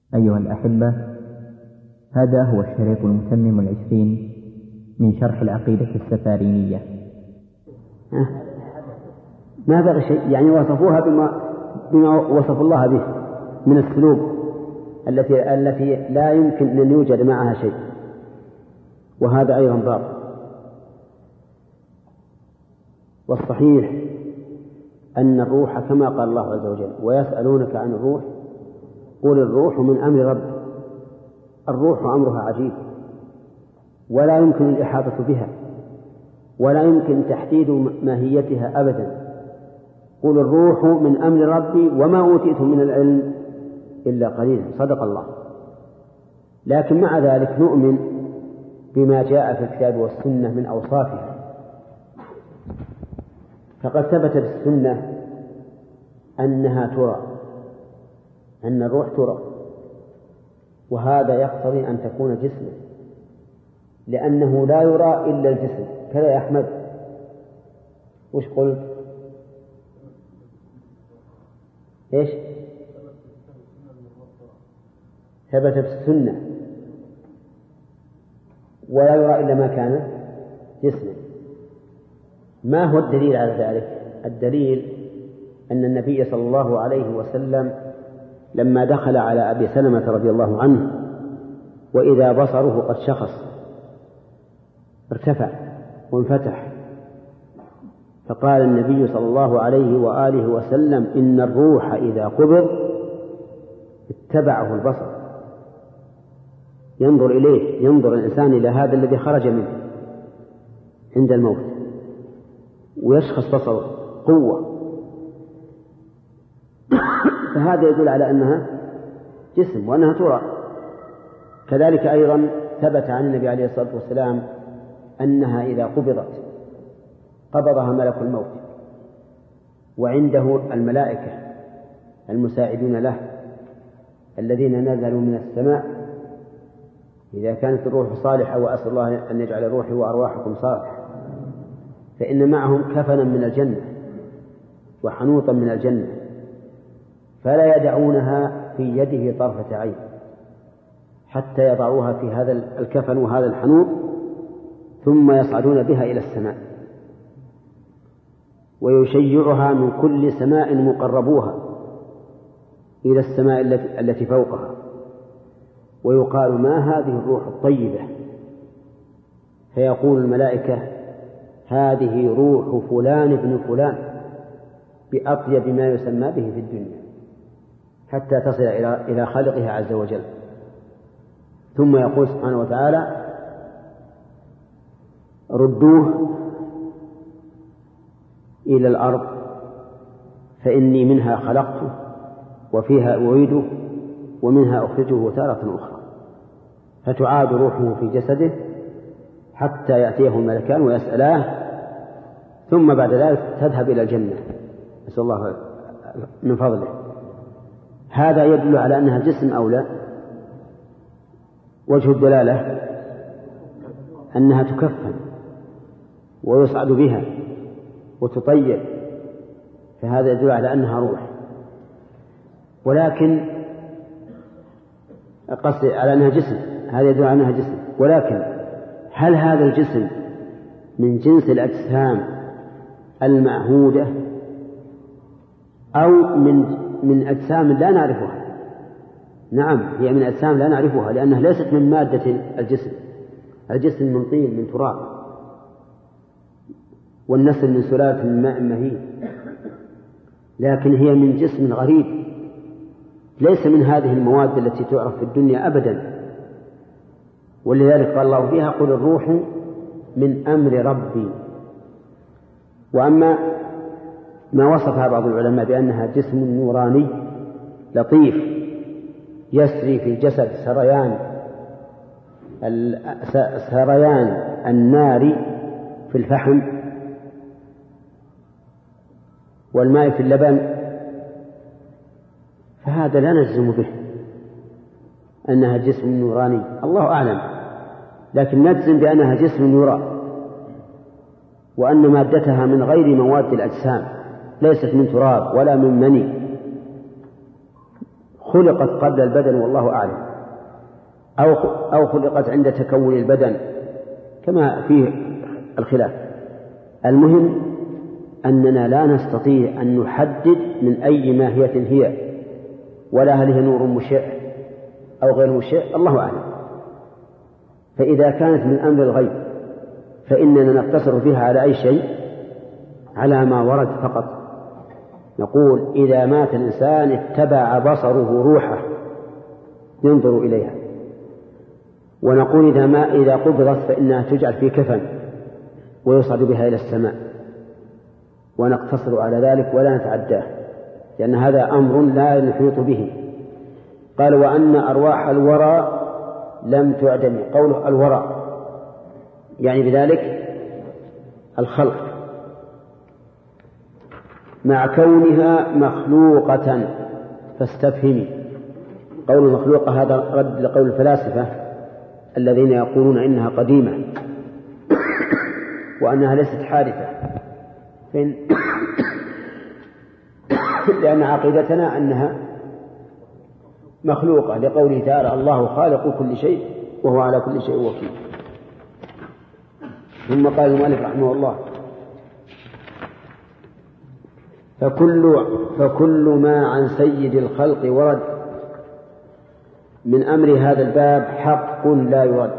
أيها الأحبة، هذا هو الشريط المتمم 20 من شرح العقيدة السفارينية. ما بقى شيء، يعني وصفوها بما وصف الله به من السلوك التي لا يمكن أن يوجد معها شيء، وهذا أيضا باطل. والصحيح أن الروح كما قال الله عز وجل: ويسألونك عن الروح قل الروح من أمر ربي. الروح أمرها عجيب، ولا يمكن الإحاطة بها، ولا يمكن تحديد ماهيتها أبدا. قل الروح من أمر ربي وما أوتيتم من العلم إلا قليلا. صدق الله. لكن مع ذلك نؤمن بما جاء في الكتاب والسنة من أوصافها. فقد ثبت في السنة أنها ترى، أن الروح ترى، وهذا يقتضي أن تكون جسما، لأنه لا يرى إلا الجسم. كذا يا أحمد، وش قلت؟ إيش؟ ثبت في السنة ولا يرى إلا ما كان جسما. ما هو الدليل على ذلك؟ الدليل أن النبي صلى الله عليه وسلم لما دخل على أبي سلمة رضي الله عنه وإذا بصره قد شخص ارتفع وانفتح، فقال النبي صلى الله عليه وآله وسلم: إن الروح إذا قبض اتبعه البصر. ينظر إليه، ينظر الإنسان إلى هذا الذي خرج منه عند الموت ويشخص بصره قوة. فهذا يدل على أنها جسم وأنها ترى. كذلك أيضا ثبت عن النبي عليه الصلاة والسلام أنها إذا قبضت قبضها ملك الموت، وعنده الملائكة المساعدون له الذين نزلوا من السماء إذا كانت الروح صالحة، وأسأل الله أن يجعل روحي وأرواحكم صالحة، فإن معهم كفنا من الجنة وحنوطا من الجنة، فلا يدعونها في يده طرفة عين حتى يضعوها في هذا الكفن وهذا الحنوط، ثم يصعدون بها إلى السماء، ويشيعها من كل سماء مقربوها إلى السماء التي فوقها، ويقال: ما هذه الروح الطيبة؟ فيقول الملائكة: هذه روح فلان ابن فلان، بأطيب ما يسمى به في الدنيا، حتى تصل إلى خالقها عز وجل. ثم يقول سبحانه وتعالى: ردوه إلى الأرض فإني منها خلقته وفيها أعيده ومنها أخرجه تارة أخرى. فتعاد روحه في جسده حتى يأتيه الملكان ويسألاه، ثم بعد ذلك تذهب إلى الجنة، نسأل الله من فضله. هذا يدل على أنها جسم أو لا؟ وجه الدلالة أنها تكفن ويصعد بها وتطيب، فهذا يدل على أنها روح. ولكن قصد على أنها جسم، هذا يدل على أنها جسم. ولكن هل هذا الجسم من جنس الأجسام المعهودة أو من أجسام لا نعرفها؟ نعم، هي من أجسام لا نعرفها، لأنها ليست من مادة الجسم. الجسم من طين، من تراب، والنسل من سلالة من ماء مهين، لكن هي من جسم غريب ليس من هذه المواد التي تعرف في الدنيا أبدا. ولذلك قال الله فيها: قل الروح من أمر ربي. وأما ما وصفها بعض العلماء بأنها جسم نوراني لطيف يسري في الجسد سريان النار في الفحم والماء في اللبن، فهذا لا نجزم به أنها جسم نوراني، الله أعلم، لكن نجزم بأنها جسم يرى، وأن مادتها من غير مواد الأجسام، ليست من تراب ولا من مني، خلقت قبل البدن والله أعلم، أو خلقت عند تكون البدن، كما فيه الخلاف. المهم أننا لا نستطيع أن نحدد من أي ماهية هي، ولا هل هي نور مشع أو غير مشع، الله أعلم. فإذا كانت من أمر الغيب فإننا نقتصر فيها على أي شيء؟ على ما ورد فقط. نقول إذا مات الإنسان اتبع بصره روحه ينظر إليها، ونقول إذا قبضت فإنها تجعل في كفن ويصعد بها إلى السماء، ونقتصر على ذلك ولا نتعداه، لأن هذا أمر لا نحيط به. قال وأن أرواح الورى لم تعدم. قوله الورى يعني بذلك الخلق، مع كونها مخلوقة. فاستفهمي. قول مخلوقة هذا رد لقول الفلاسفة الذين يقولون إنها قديمة وأنها ليست حادثة، لأن عقيدتنا أنها مخلوقة، لقوله تعالى الله خالق كل شيء وهو على كل شيء وكيل. ثم قال المؤلف رحمه الله فكل ما عن سيد الخلق ورد من أمر هذا الباب حق لا يرد.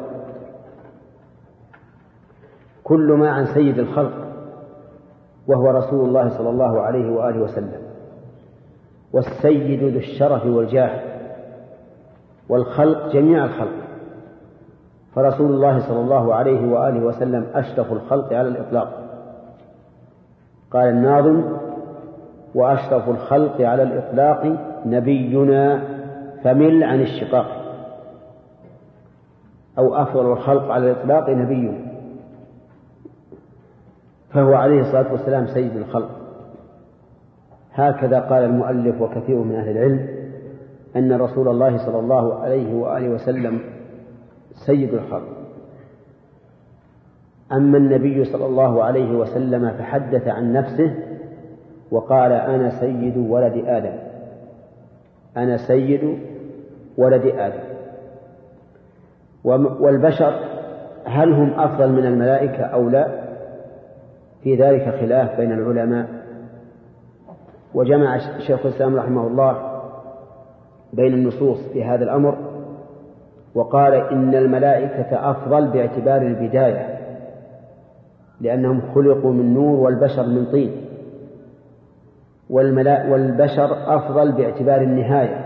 كل ما عن سيد الخلق وهو رسول الله صلى الله عليه وآله وسلم، والسيد ذو الشرف والجاه، والخلق جميع الخلق، فرسول الله صلى الله عليه وآله وسلم أشرف الخلق على الإطلاق. قال الناظم وأشرف الخلق على الإطلاق نبينا فمل عن الشقاق، أو أفضل الخلق على الإطلاق نبينا، فهو عليه الصلاة والسلام سيد الخلق. هكذا قال المؤلف وكثير من أهل العلم أن رسول الله صلى الله عليه وآله وسلم سيد الخلق. أما النبي صلى الله عليه وسلم فحدث عن نفسه وقال أنا سيد ولد آدم، أنا سيد ولد آدم. والبشر هل هم أفضل من الملائكة أو لا؟ في ذلك خلاف بين العلماء. وجمع شيخ الإسلام رحمه الله بين النصوص في هذا الأمر، وقال إن الملائكة أفضل باعتبار البداية، لأنهم خلقوا من نور والبشر من طين، والبشر أفضل باعتبار النهاية،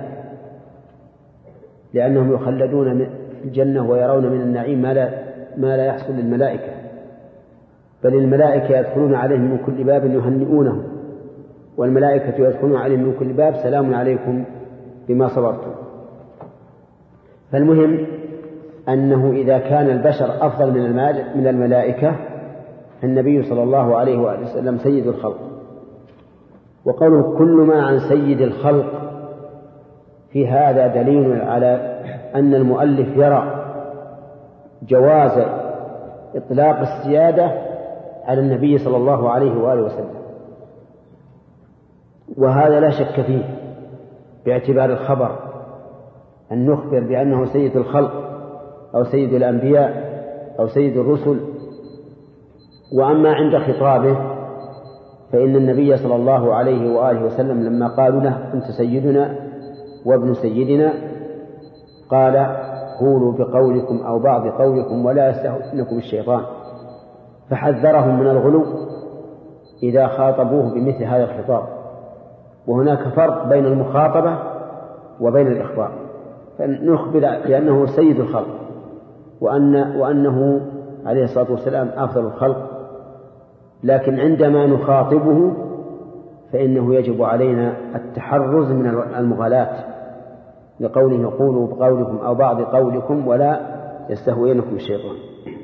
لأنهم يخلدون في الجنة ويرون من النعيم ما لا يحصل للملائكة، بل الملائكة يدخلون عليهم من كل باب يهنئونهم، والملائكة يدخلون عليهم من كل باب سلام عليكم بما صبرتم. فالمهم أنه إذا كان البشر أفضل من الملائكة فالنبي صلى الله عليه وآله وسلم سيد الخلق. وقوله كل ما عن سيد الخلق في هذا دليل على أن المؤلف يرى جواز إطلاق السيادة على النبي صلى الله عليه وآله وسلم، وهذا لا شك فيه باعتبار الخبر، أن نخبر بأنه سيد الخلق أو سيد الأنبياء أو سيد الرسل. وأما عند خطابه فإن النبي صلى الله عليه وآله وسلم لما قالوا له أنت سيدنا وابن سيدنا قال قولوا بقولكم أو بعض قولكم ولا يستهزئنكم الشيطان، فحذرهم من الغلو إذا خاطبوه بمثل هذا الخطاب. وهناك فرق بين المخاطبة وبين الإخبار، فنخبر بأنه سيد الخلق وأنه عليه الصلاة والسلام أفضل الخلق، لكن عندما نخاطبه فإنه يجب علينا التحرز من المغالاة، لقوله قولوا بقولكم أو بعض قولكم ولا يستهوينكم الشيطان.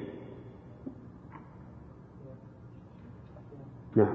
نعم.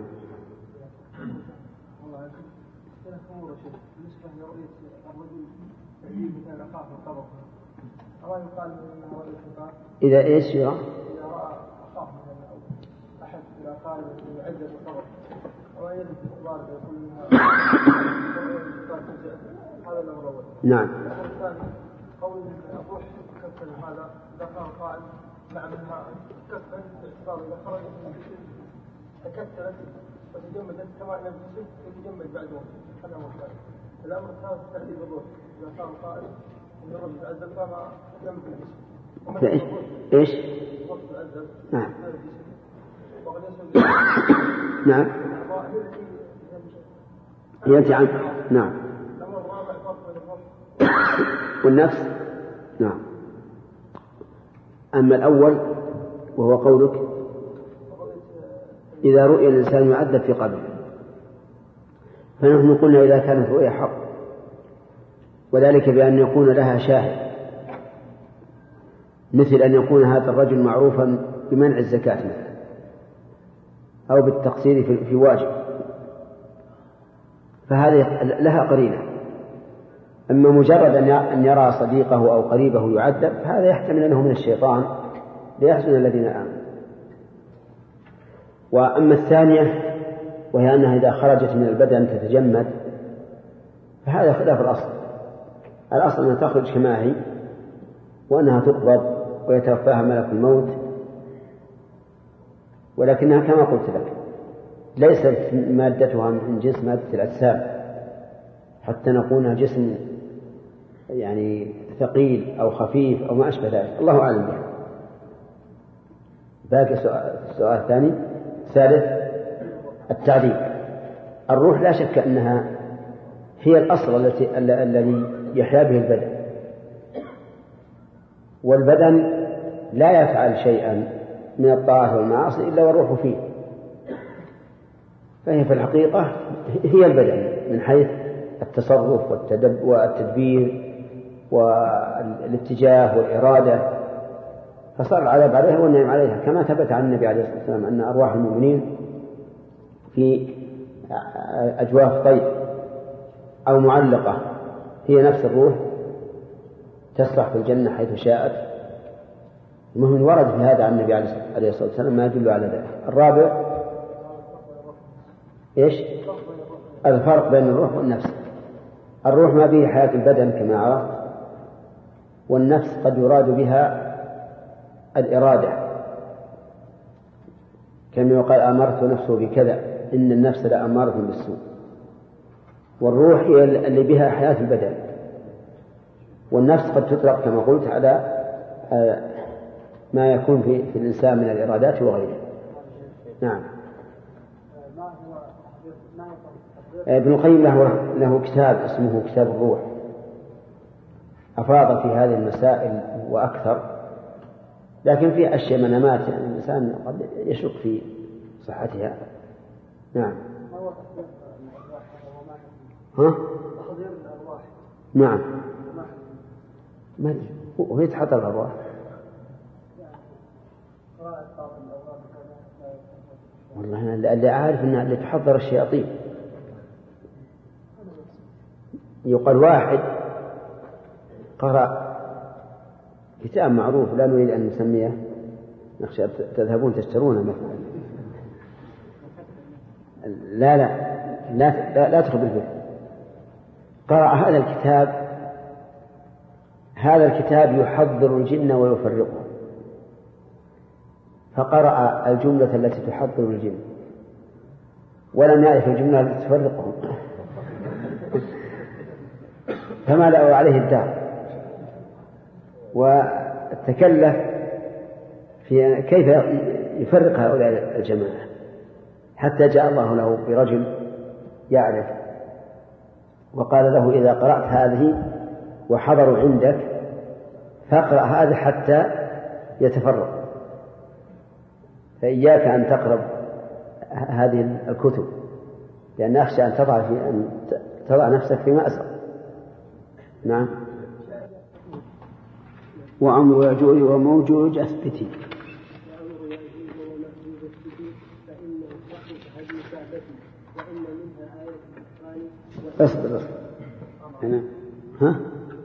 إذا إيش يرى؟ نعم. قول الروح تكفل هذا إذا كان قائل مع منها تكفل باعتبار إذا خرجت من الجسم تكتلت وتجمدت كما أن الجسم يتجمد بعد موت. هذا مختلف. الأمر الثالث تهذيب الروح إذا كان قائل أن الروح تتعذب فما تجمد الجسم. إيش؟ نعم. نعم. يأتي عنه. نعم. والنفس. نعم. أما الأول وهو قولك إذا رؤي الإنسان يعذب في قبره، فنحن قلنا إذا كانت رؤيا حق، وذلك بأن يكون لها شاهد، مثل أن يكون هذا الرجل معروفا بمنع الزكاة مثلا أو بالتقصير في واجب، فهذه لها قرينة. أما مجرد أن يرى صديقه أو قريبه يعذب فهذا يحتمل أنه من الشيطان ليحزن الذين آمنوا. وأما الثانية وهي أنها إذا خرجت من البدن تتجمد، فهذا خلاف الأصل. الأصل أنها تخرج كما هي وأنها تقبض ويتوفاها ملك الموت، ولكنها كما قلت لك ليست مادتها من جنس مادة الأجسام حتى نقولها جسم يعني ثقيل أو خفيف أو ما أشبه ذلك، الله أعلم به. باقي السؤال الثاني ثالث التعذيب. الروح لا شك أنها هي الأصل الذي يحيا به البدن، والبدن لا يفعل شيئا من الطاعات والمعاصي إلا والروح فيه، فهي في الحقيقة هي البدن من حيث التصرف والتدبير والاتجاه والإرادة، فصار العذاب عليها والنعم عليها، كما ثبت عن النبي عليه الصلاة والسلام أن أرواح المؤمنين في أجواف طير أو معلقة هي نفس الروح تسرح في الجنة حيث شاءت. المهم ورد في هذا عن النبي عليه الصلاة والسلام ما يدل على ذلك. الرابع إيش؟ الفرق بين الروح والنفس. الروح ما به حياة البدن كما عرفت، والنفس قد يراد بها الإرادة، كما يقال أمرت نفسه بكذا، إن النفس لأمارة بالسوء. والروح هي اللي بها حياة البدن، والنفس قد تطلق كما قلت على ما يكون في الإنسان من الإرادات وغيره. نعم. ابن القيم له كتاب اسمه كتاب الروح، أفاض في هذه المسائل وأكثر، لكن في أشياء منامات يعني الإنسان قد يشك في صحتها. نعم. ها؟ نعم. ما هو يتحضر الأرواح. والله أنا اللي أعرف أنها اللي تحضر الشياطين. يقال واحد قرأ كتاب معروف لا نريد أن نسميه، نخشى تذهبون تشترونه مثلا. لا تخرب البيت. قرأ هذا الكتاب يحضر الجن ويفرقه، فقرأ الجملة التي تحضر الجن ولم يعرف الجملة التي تفرقهم فملأوا عليه الدار، وتكلف في كيف يفرق هؤلاء الجماعة، حتى جاء الله له برجل يعرف وقال له إذا قرأت هذه وحضروا عندك فاقرأ هذا حتى يتفرق، فإياك أن تقرب هذه الكتب، لأن أخشى أن تضع نفسك في مأسر. نعم. وأمر يأجوج وموجوج أثبتي. اصبر هنا. ها؟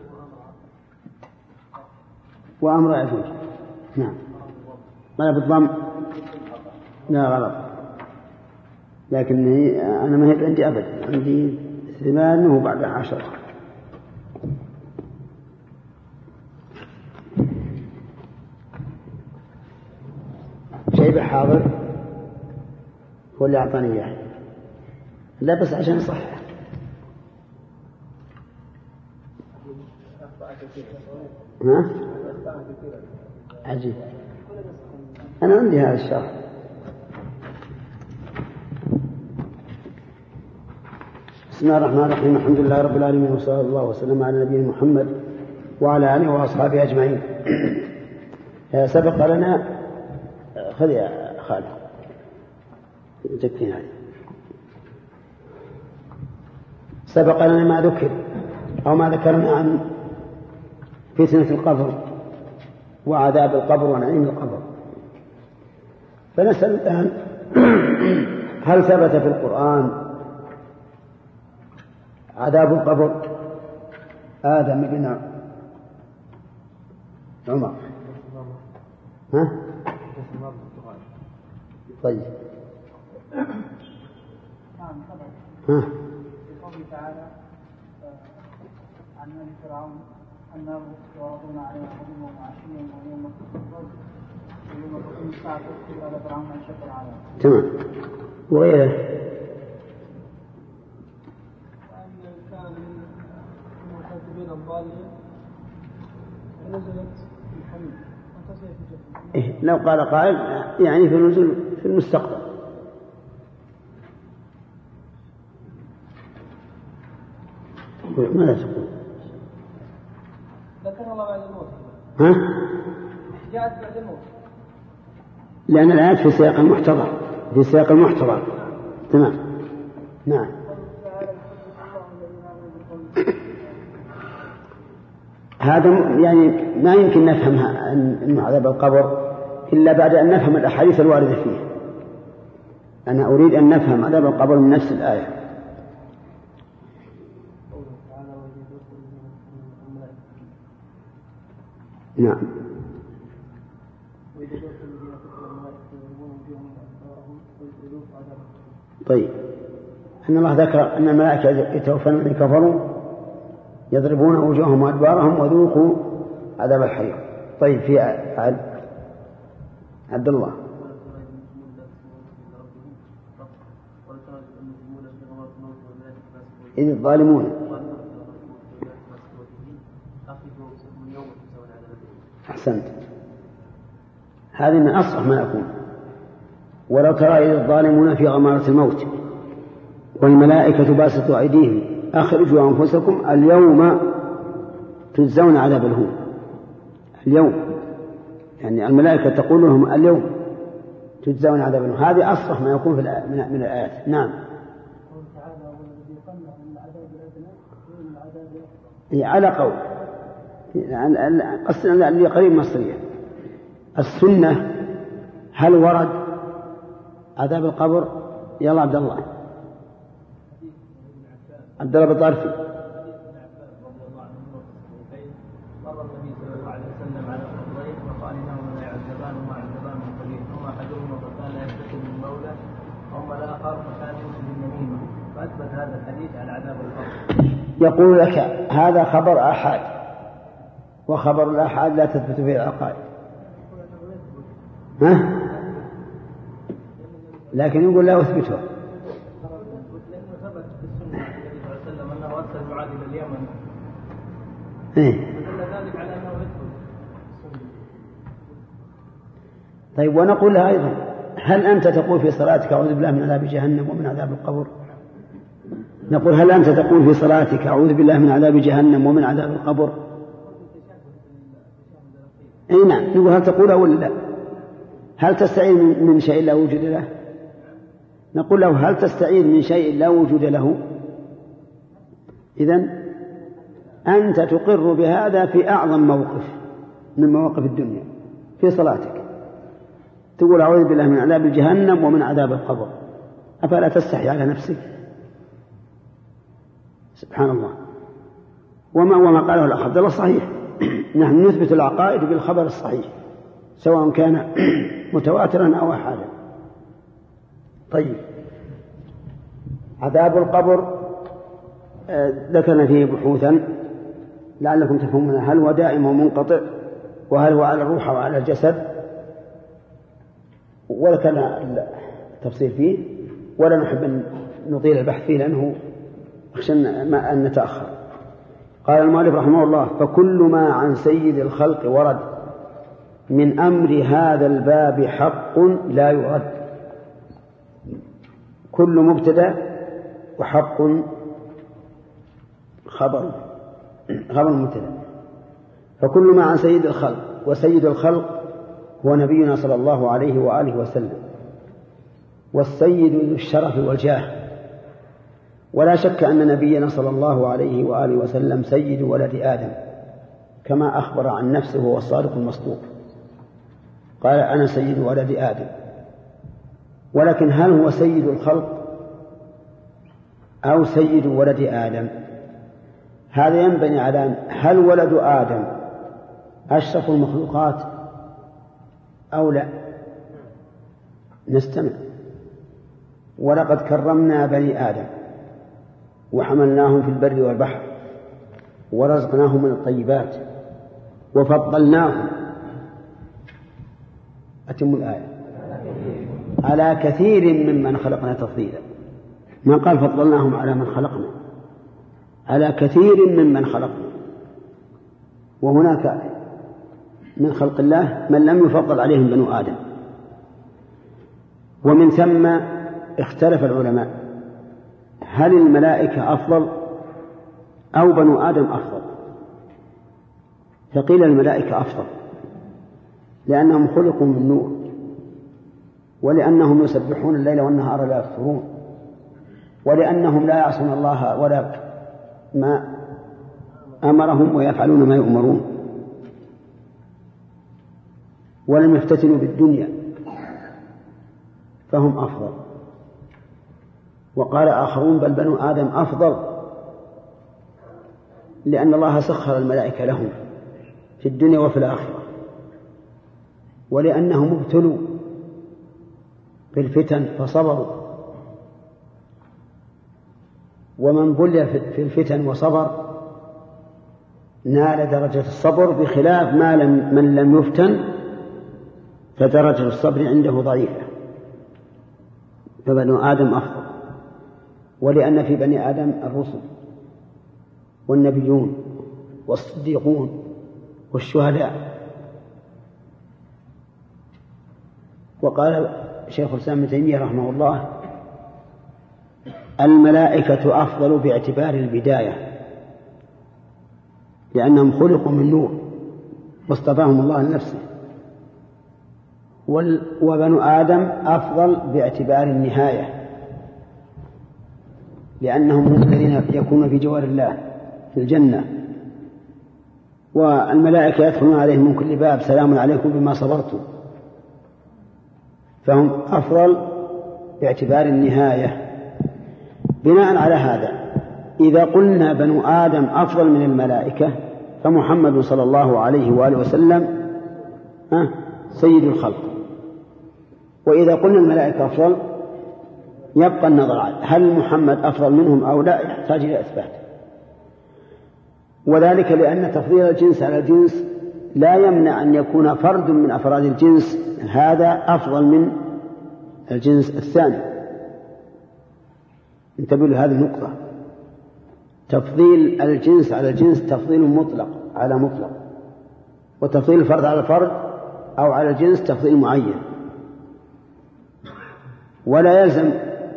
وأمر يأجوج. نعم. ما بالضم؟ لا غلط. لكن أنا ما هي عندي أبدا، عندي 8 وبعد 10. شيء حاضر هو اللي أعطاني إياه، لا بس عشان صح. ها؟ عجيب، أنا عندي هذا الشرح. بسم الله الرحمن الرحيم، الحمد لله رب العالمين، وصلى الله وسلم على نبينا محمد وعلى آله وأصحابه أجمعين. سبق لنا، خذ يا خالد تكفينا، سبق لنا ما ذكر أو ما ذكرنا عن فتنة القبر وعذاب القبر ونعيم القبر. فنسأل الآن هل ثبت في القرآن عذاب القبر؟ آدم بن عمر. ها؟ طيب. ها؟ قوله تعالى عن آل فرعون النار يعرضون عليها غدوا وعشيا ويوم تقوم الساعة تدخل على فرعون أشد العذاب. تمام. وغيره. وأن كان من المكذبين الضالين ونزلت الحميد وانتصر في جهنم. لو قال قائل يعني في النزول في المستقبل. ماذا تقول؟ ذكر الله بعد الموت. ها؟ جاءت بعد الموت. لأن الآيات في سياق المحتضر، في سياق المحتضر. تمام. نعم. هذا يعني ما يمكن نفهمها أن عذاب القبر إلا بعد أن نفهم الأحاديث الواردة فيه. أنا أريد أن نفهم عذاب القبر من نفس الآية. نعم. طيب، أن الله ذكر أن الملائكة يتوفون الذين كفروا يضربون وجوههم وأدبارهم وذوقوا عذاب الحريق. طيب، في عبد الله. إذ الظالمون. أحسنت، هذه من أصح ما يكون. ولو ترى إذ الظالمون في غمارة الموت والملائكة باسطوا أيديهم أخرجوا أنفسكم اليوم تجزون عذاب الهون. اليوم يعني الملائكة تقول لهم اليوم تجزون عذاب الهون. هذه أصح ما يكون من الآيات. نعم. على قول قصدنا اللي قريب مصرية. السنة هل ورد عذاب القبر؟ يلا عبد الله بالطرفي. مر النبي صلى الله عليه وسلم على قبرين وقال انهما لا يعذبان وما عذبان من قليل، هما احدهما فكان لا يستتر من مولى واما الاخر فكان يمسك بالنميمه، فاثبت هذا الحديث على عذاب القبر. يقول لك هذا خبر آحاد، وخبر الآحاد لا تثبت فيه العقائد. ها؟ لكن يقول لا أثبته. طيب، ونقول لها أيضا هل أنت تقول في صلاتك أعوذ بالله من عذاب جهنم ومن عذاب القبر؟ نقول هل أنت تقول في صلاتك أعوذ بالله من عذاب جهنم ومن عذاب القبر؟ أي نعم. نقول هل تقول ولا لا؟ هل تستعيذ من شيء لا وجود له؟ نقول له هل تستعيذ من شيء لا وجود له؟ إذن أنت تقر بهذا في أعظم موقف من مواقف الدنيا في صلاتك، تقول أعوذ بالله من عذاب جهنم ومن عذاب القبر. أفلا تستحي على نفسك؟ سبحان الله. وما قاله الأخ عبد الله صحيح. نحن نثبت العقائد بالخبر الصحيح سواء كان متواترا أو أحادا. طيب، عذاب القبر ذكرنا فيه بحوثا لعلكم تفهمون، هل هو دائم ومنقطع، وهل هو على الروح وعلى الجسد، وذكرنا التفصيل فيه، ولا نحب أن نطيل البحث فيه لأنه أخشى أن نتأخر. قال المؤلف رحمه الله: فكل ما عن سيد الخلق ورد من أمر هذا الباب حق لا يرد. كل مبتدأ وحق خبر مبتدأ. فكل ما عن سيد الخلق، وسيد الخلق هو نبينا صلى الله عليه وآله وسلم، والسيد ذو الشرف والجاه. ولا شك أن نبينا صلى الله عليه وآله وسلم سيد ولد آدم كما أخبر عن نفسه وهو الصادق المصدوق، قال: أنا سيد ولد آدم. ولكن هل هو سيد الخلق أو سيد ولد آدم؟ هذا ينبني على هل ولد آدم أشرف المخلوقات أو لا؟ نستمع. ولقد كرمنا بني آدم وحملناهم في البر والبحر ورزقناهم من الطيبات وفضلناهم، أتم الآية، على كثير ممن خلقنا تفضيلا. ما قال فضلناهم على من خلقنا، على كثير ممن خلقنا. وهناك من خلق الله من لم يفضل عليهم بنو آدم. ومن ثم اختلف العلماء هل الملائكة أفضل أو بنو آدم أفضل؟ فقيل الملائكة أفضل لأنهم خلقوا من نور، ولأنهم يسبحون الليل والنهار لا يفترون، ولأنهم لا يعصون الله ولا ما أمرهم ويفعلون ما يؤمرون، ولم يفتتنوا بالدنيا، فهم أفضل. وقال آخرون بل بنو آدم أفضل لأن الله سخر الملائكة لهم في الدنيا وفي الآخرة، ولأنهم ابتلوا بالفتن فصبروا، ومن بلي في الفتن وصبر نال درجة الصبر، بخلاف من لم يفتن فدرجة الصبر عنده ضعيفة. فبنو آدم أفضل، ولأن في بني آدم الرسل والنبيون والصديقون والشهداء. وقال شيخ الإسلام ابن تيمية رحمه الله: الملائكة أفضل باعتبار البداية، لأنهم خلقوا من نور واصطفاهم الله لنفسه. وبنو آدم أفضل باعتبار النهاية، لأنهم هم الذين يكونون في جوار الله في الجنة، والملائكة يدخلون عليهم من كل باب سلام عليكم بما صبرتم، فهم أفضل باعتبار النهاية. بناء على هذا إذا قلنا بنو آدم أفضل من الملائكة فمحمد صلى الله عليه وآله وسلم سيد الخلق. وإذا قلنا الملائكة أفضل يبقى النظر هل محمد أفضل منهم أو لا، يحتاج إلى إثبات. وذلك لأن تفضيل الجنس على الجنس لا يمنع أن يكون فرد من أفراد الجنس هذا أفضل من الجنس الثاني. انتبهوا لهذه النقطة، تفضيل الجنس على الجنس تفضيل مطلق على مطلق، وتفضيل الفرد على الفرد أو على الجنس تفضيل معين. ولا يلزم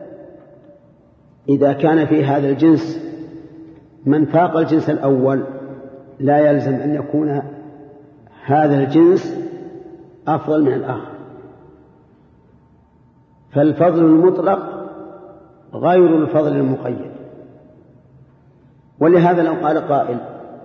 إذا كان في هذا الجنس من فاق الجنس الأول لا يلزم أن يكون هذا الجنس أفضل من الآخر. فالفضل المطلق غير الفضل المقيد. ولهذا لو قال قائل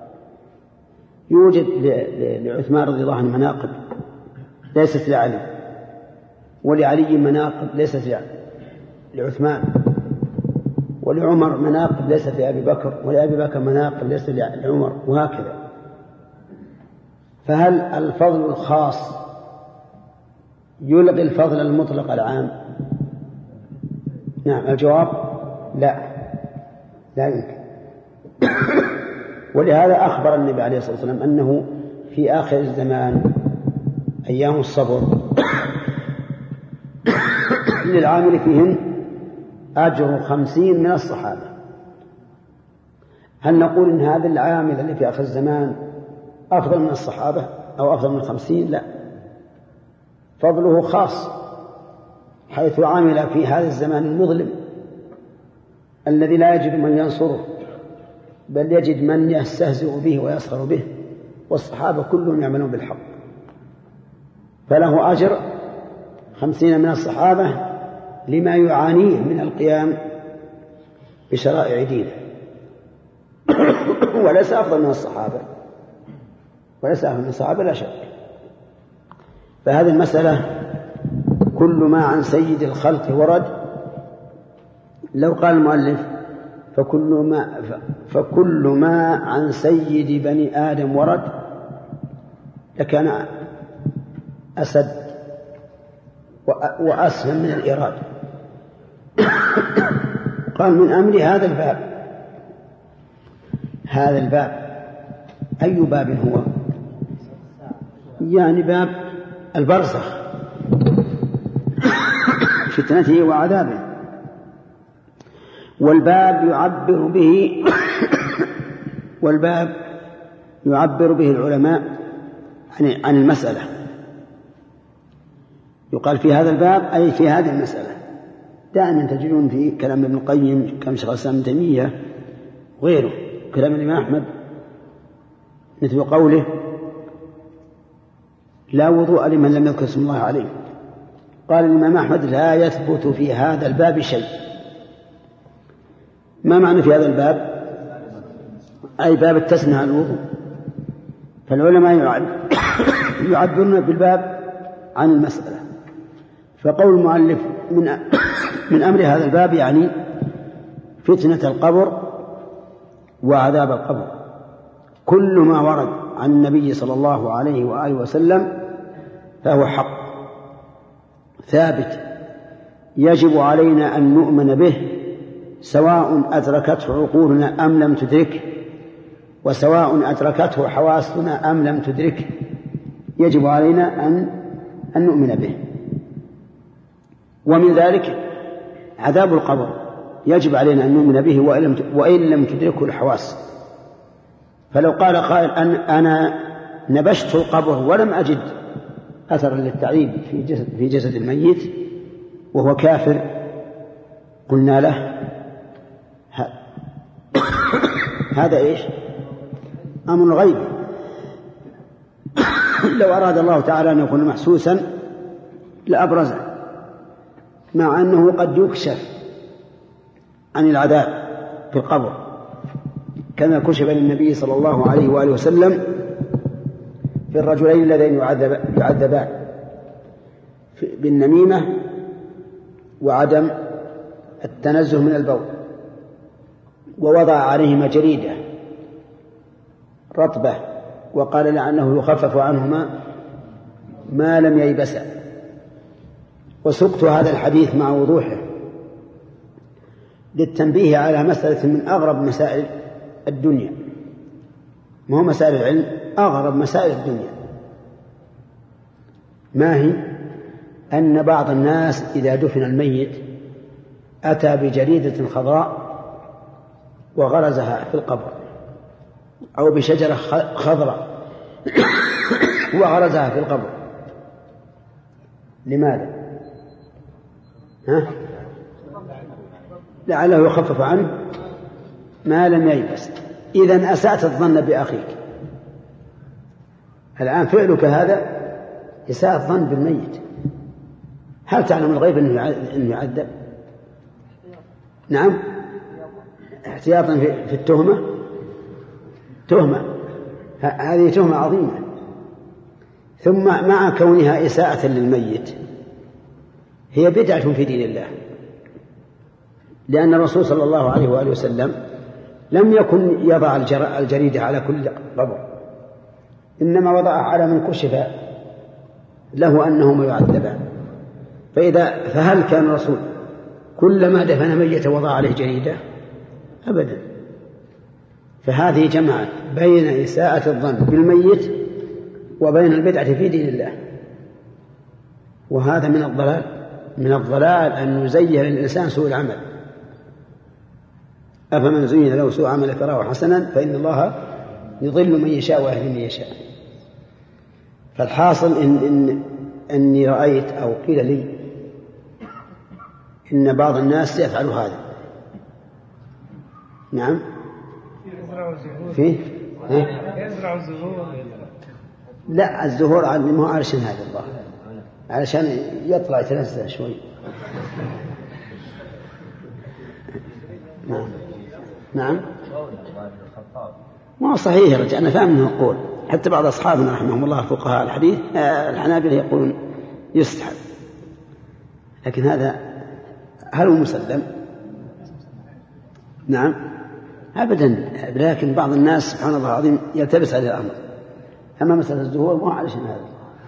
يوجد لعثمان رضي الله عنه مناقب ليست لعلي، ولعلي مناقب ليست لعثمان، ولعمر مناقب ليست لأبي بكر، ولأبي بكر مناقب ليست لعمر، وهكذا. فهل الفضل الخاص يلغي الفضل المطلق العام؟ نعم، الجواب لا يمكن. ولهذا أخبر النبي عليه الصلاة والسلام أنه في آخر الزمان أيام الصبر للعامل فيهن أجر 50 من الصحابة. هل نقول إن هذا العامل اللي في آخر الزمان أفضل من الصحابة أو أفضل من 50؟ لا، فضله خاص، حيث عامل في هذا الزمان المظلم الذي لا يجد من ينصره، بل يجد من يستهزئ به ويسخر به، والصحابة كلهم يعملون بالحق، فله أجر 50 من الصحابة لما يعانيه من القيام بشرائع دينه، وليس أفضل من الصحابة، لا شك. فهذه المسألة كل ما عن سيد الخلق ورد، لو قال المؤلف فكل ما عن سيد بني آدم ورد لكان أسد وأسهم من الإرادة. قال من أمر هذا الباب أي باب هو؟ يعني باب البرزخ، فتنته وعذابه. والباب يعبر به العلماء عن المسألة، يقال في هذا الباب أي في هذه المسألة. دائما تجدون في كلام ابن القيم، كلام شيخ الإسلام ابن تيمية وغيره، كلام الإمام أحمد، مثل قوله لا وضوء لمن لم يذكر اسم الله عليه. قال الإمام أحمد لا يثبت في هذا الباب شيء. ما معنى في هذا الباب؟ أي باب التسمية عن الوضوء. فالعلماء يعبرون بالباب عن المسألة. فقول المؤلف من أمر هذا الباب يعني فتنة القبر وعذاب القبر. كل ما ورد عن النبي صلى الله عليه وآله وسلم فهو حق ثابت، يجب علينا أن نؤمن به، سواء أدركته عقولنا أم لم تدركه، وسواء أدركته حواسنا أم لم تدركه، يجب علينا أن نؤمن به. ومن ذلك عذاب القبر، يجب علينا أن نؤمن به وإن لم تدركه الحواس. فلو قال قائل أنا نبشت القبر ولم أجد أثرا للتعذيب في جسد الميت وهو كافر، قلنا له هذا إيش؟ أمر غيب. لو أراد الله تعالى أن يكون محسوسا لأبرزه، مع أنه قد يكشف عن العذاب في القبر، كما كشف للنبي صلى الله عليه وآله وسلم في الرجلين اللذين يعذبان بالنميمة وعدم التنزه من البول، ووضع عليهما جريدة رطبة وقال لعنه يخفف عنهما ما لم ييبسا. وسقت هذا الحديث مع وضوحه للتنبيه على مسألة من أغرب مسائل الدنيا، ما هو مسائل العلم، أغرب مسائل الدنيا. ما هي؟ أن بعض الناس إذا دفن الميت أتى بجريدة خضراء وغرزها في القبر، أو بشجرة خضراء وغرزها في القبر. لماذا؟ لعله يخفف عنه ما لم ييبس. إذن أسأت الظن بأخيك. الآن فعلك هذا إساءة الظن بالميت. هل تعلم الغيب أنه يعذب؟ نعم، احتياطا في التهمة. هذه تهمة عظيمة. ثم مع كونها إساءة للميت هي بدعة في دين الله، لأن الرسول صلى الله عليه وآله وسلم لم يكن يضع الجريدة على كل قبر، إنما وضعها على من كشف له أنهما يعذبان. فهل كان الرسول كلما دفن ميتا وضع عليه جريدة أبدا. فهذه جمعت بين إساءة الظن بالميت وبين البدعة في دين الله، وهذا من الضلال أن يزين الإنسان سوء العمل. أفمن زين له سوء عمل فراه حسنا فإن الله يضل من يشاء ويهدي من يشاء. فالحاصل أني رأيت أو قيل لي إن بعض الناس يفعل هذا. نعم فيه يزرع الزهور. لا، الزهور مو علشان هذا الله، علشان يطلع يتنزه شوي. نعم ما صحيح يا رجال، أنا فاهم أنه يقول، حتى بعض أصحابنا رحمهم الله فقهاء الحديث الحنابلة يقولون يستحب، لكن هذا هل هو مسلم؟ نعم أبدا، لكن بعض الناس سبحان الله العظيم يلتبس على الأمر. أما مسألة الزهور مو علشان هذا،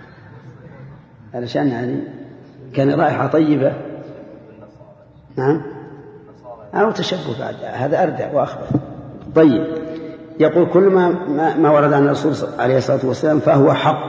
علشان يعني كان رائحة طيبة. نعم أو تشبه بعد، هذا أردع وأخبث. طيب، يقول كل ما ورد عن الرسول عليه الصلاة والسلام فهو حق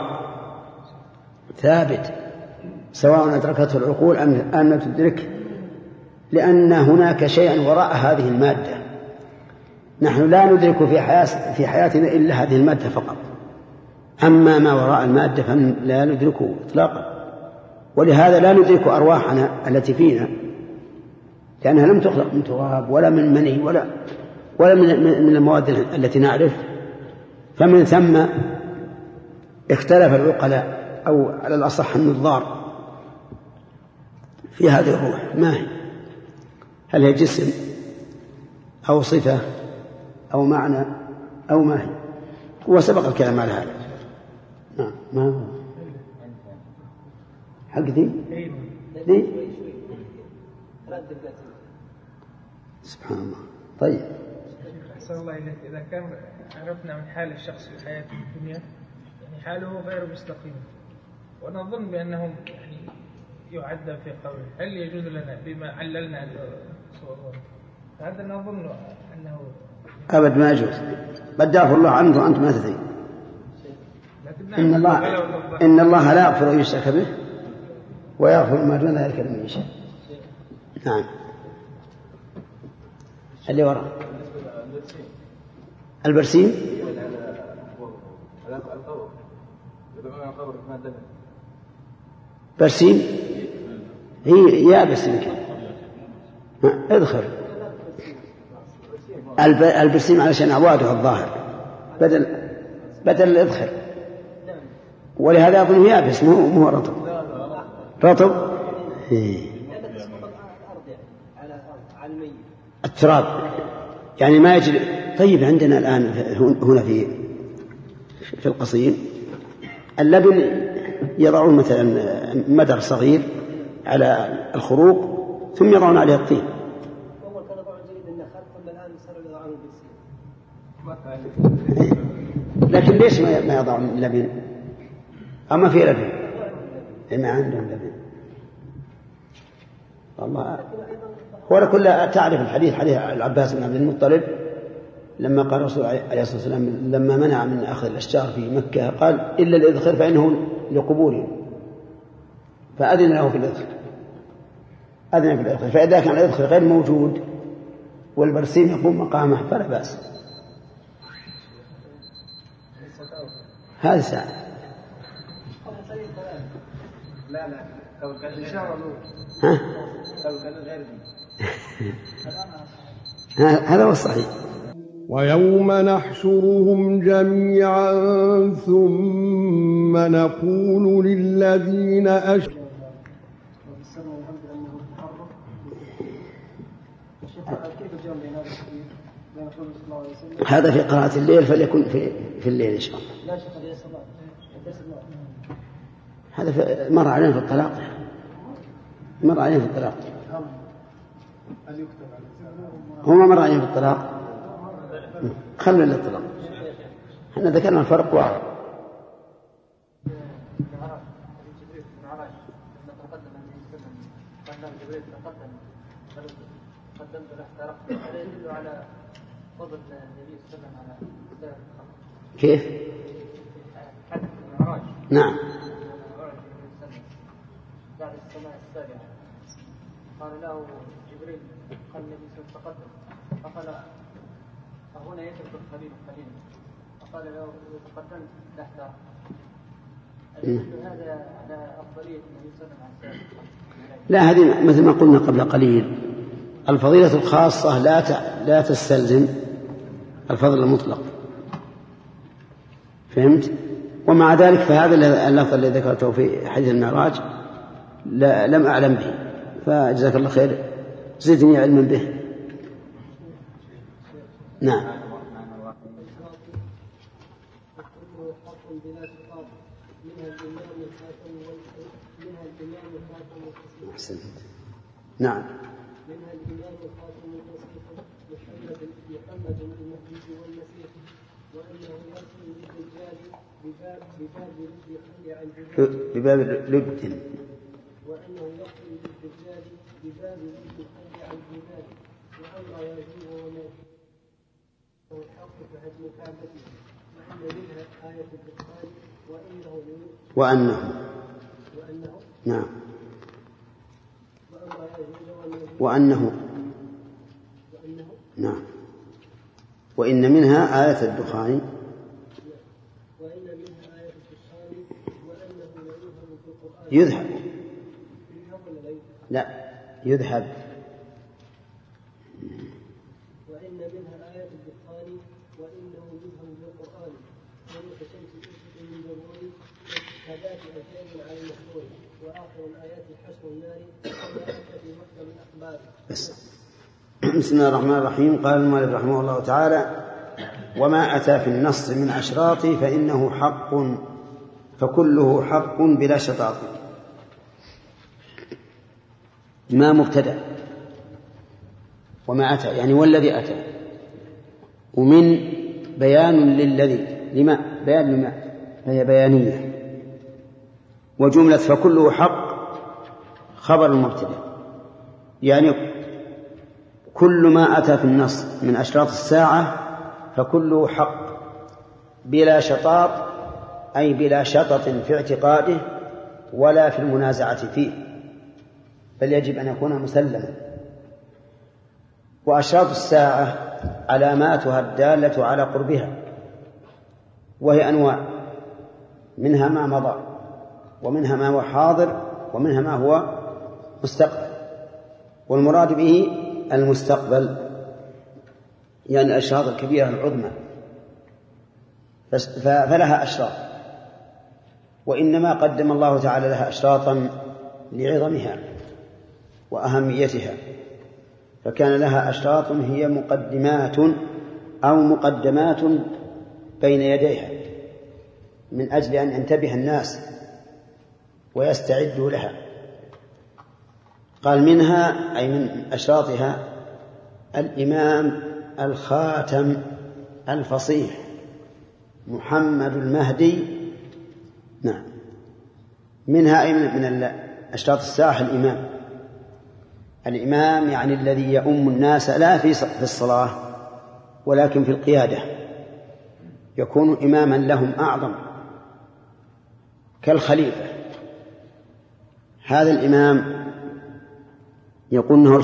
ثابت سواء أدركته العقول أم تدركه، لأن هناك شيئا وراء هذه المادة. نحن لا ندرك في حياتنا إلا هذه المادة فقط، أما ما وراء المادة فلا ندركه إطلاقا. ولهذا لا ندرك أرواحنا التي فينا، لأنها لم تخلق من تراب ولا من مني ولا من المواد التي نعرف. فمن ثم اختلف العقلاء أو على الأصح النظار في هذه الروح، ما هي؟ هل هي جسم أو صفة أو معنى أو ما هي؟ وسبق الكلام على هذا. نعم ما هو حقتي ليه؟ سبحان الله. طيب أحسن الله إليك، إذا كان عرفنا من حال الشخص في حياته الدنيا يعني حاله غير مستقيم، ونظن بأنه يعني يعد في قوله، هل يجوز لنا بما عللنا صوره؟ هذا نظن أنه أبد ما يجوز، قد يغفر الله عنه وأنت ما تدري. إن الله لا يغفر أن يشرك به ويغفر ما دون ذلك لمن يشاء. نعم اللي وراء البرسيم برسيم هي يابس يمكن ادخل البرسيم علشان أعواده الظاهر بدل الإذخر، ولهذا أظن يابس مو رطب التراب يعني ما يجري. طيب عندنا الآن هنا في القصيم اللبن يضعون مثلا مدر صغير على الخروق ثم يضعون عليه الطين. لكن ليش ما يضعون لبن؟ أما في لبن ما عندهم لبن والله. هو كل تعرف الحديث حديث العباس بن عبد المطلب لما قال الرسول عليه الصلاة والسلام لما منع من أخذ الأشجار في مكة قال إلا الإذخر فإنه لقبورهم، فأذن له في الإذخر، أذن في الإذخر. فإذا كان الإذخر غير موجود والبرسيم يقوم مقامه فلا بأس. هذا ساعة لا هذا هو الصحيح. ويوم نحشرهم جميعا ثم نقول للذين أشركوا هذا في قراءة الليل فليكن في الليل إن شاء الله. هذا مر علينا في الطلاق، مر علينا في الطلاق، هو ما مر علينا في الطلاق. خلنا للطلاق، احنا ذكرنا الفرق واحد. قدمت الاحتراق هذا يدل على فضل النبي صلى الله عليه وسلم على كيف؟ حدث المعراج. نعم. بعد السماء السابعة قال له جبريل قال النبي صلى الله عليه وسلم فقال فهنا يترك الخليل قليلا فقال له تقدمت تحت هذا على أفضلية النبي صلى الله عليه وسلم. لا، هذه مثل ما قلنا قبل قليل، الفضيلة الخاصة لا تستلزم الفضل المطلق، فهمت؟ ومع ذلك فهذا اللفظ الذي ذكرته في حديث المعراج لم أعلم به، فجزاك الله خير، زدني علما به. نعم. نعم. منها الإمام الخاتم التصديق محمد المهدي والمسيح، وأنه يأتي للدجال بباب لبد، وأنه يأتي للدجال بباب لبد الخلق عن الجبال، وأمر يجوب ومات والحق فهدم كعبته، وأن منها آية الدخان وأنه نعم وأنه نعم وإن منها آية الدخان يذهب لا يذهب وإن منها آية الدخان وإنه يذهب بالقرآن ومن كشمس من ضروري كذات أجاب على المحظور وآخر الآيات حشر النار وما أتى في محكم الأخبار. بسم الله الرحمن الرحيم. قال المؤلف رحمه الله تعالى: وما أتى في النص من أشراطه فإنه حق، فكله حق بلا شطاط. ما مبتدأ، وما أتى يعني والذي أتى، ومن بيان للذي لما بيان لما فهي بيانية، وجملة فكله حق خبر المبتدأ، يعني كل ما أتى في النص من أشراط الساعة فكله حق بلا شطاط، أي بلا شطط في اعتقاده ولا في المنازعة فيه، بل يجب أن يكون مسلما. وأشراط الساعة علاماتها الدالة على قربها، وهي أنواع، منها ما مضى، ومنها ما هو حاضر، ومنها ما هو مستقبل، والمراد به المستقبل يعني الأشراط الكبيرة العظمى، فلها أشراط، وإنما قدم الله تعالى لها أشراطا لعظمها وأهميتها، فكان لها أشراط هي مقدمات أو مقدمات بين يديها من أجل أن ينتبه الناس ويستعدوا لها. قال منها أي من أشراطها الإمام الخاتم الفصيح محمد المهدي. نعم، منها أي من أشراط الساعة الإمام يعني الذي يؤم الناس لا في الصلاة ولكن في القيادة، يكون إماما لهم أعظم كالخليفة. هذا الإمام يقول أنه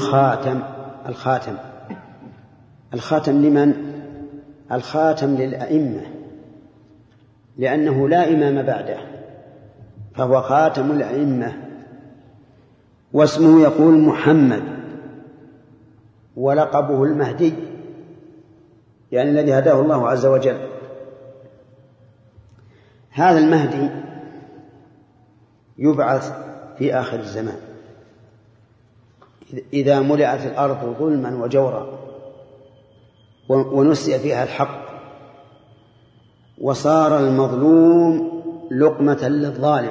الخاتم لمن؟ الخاتم للأئمة، لأنه لا إمام بعده، فهو خاتم الأئمة. واسمه يقول محمد، ولقبه المهدي يعني الذي هداه الله عز وجل. هذا المهدي يبعث في آخر الزمان إذا ملئت الأرض ظلما وجورا ونسي فيها الحق، وصار المظلوم لقمة للظالم،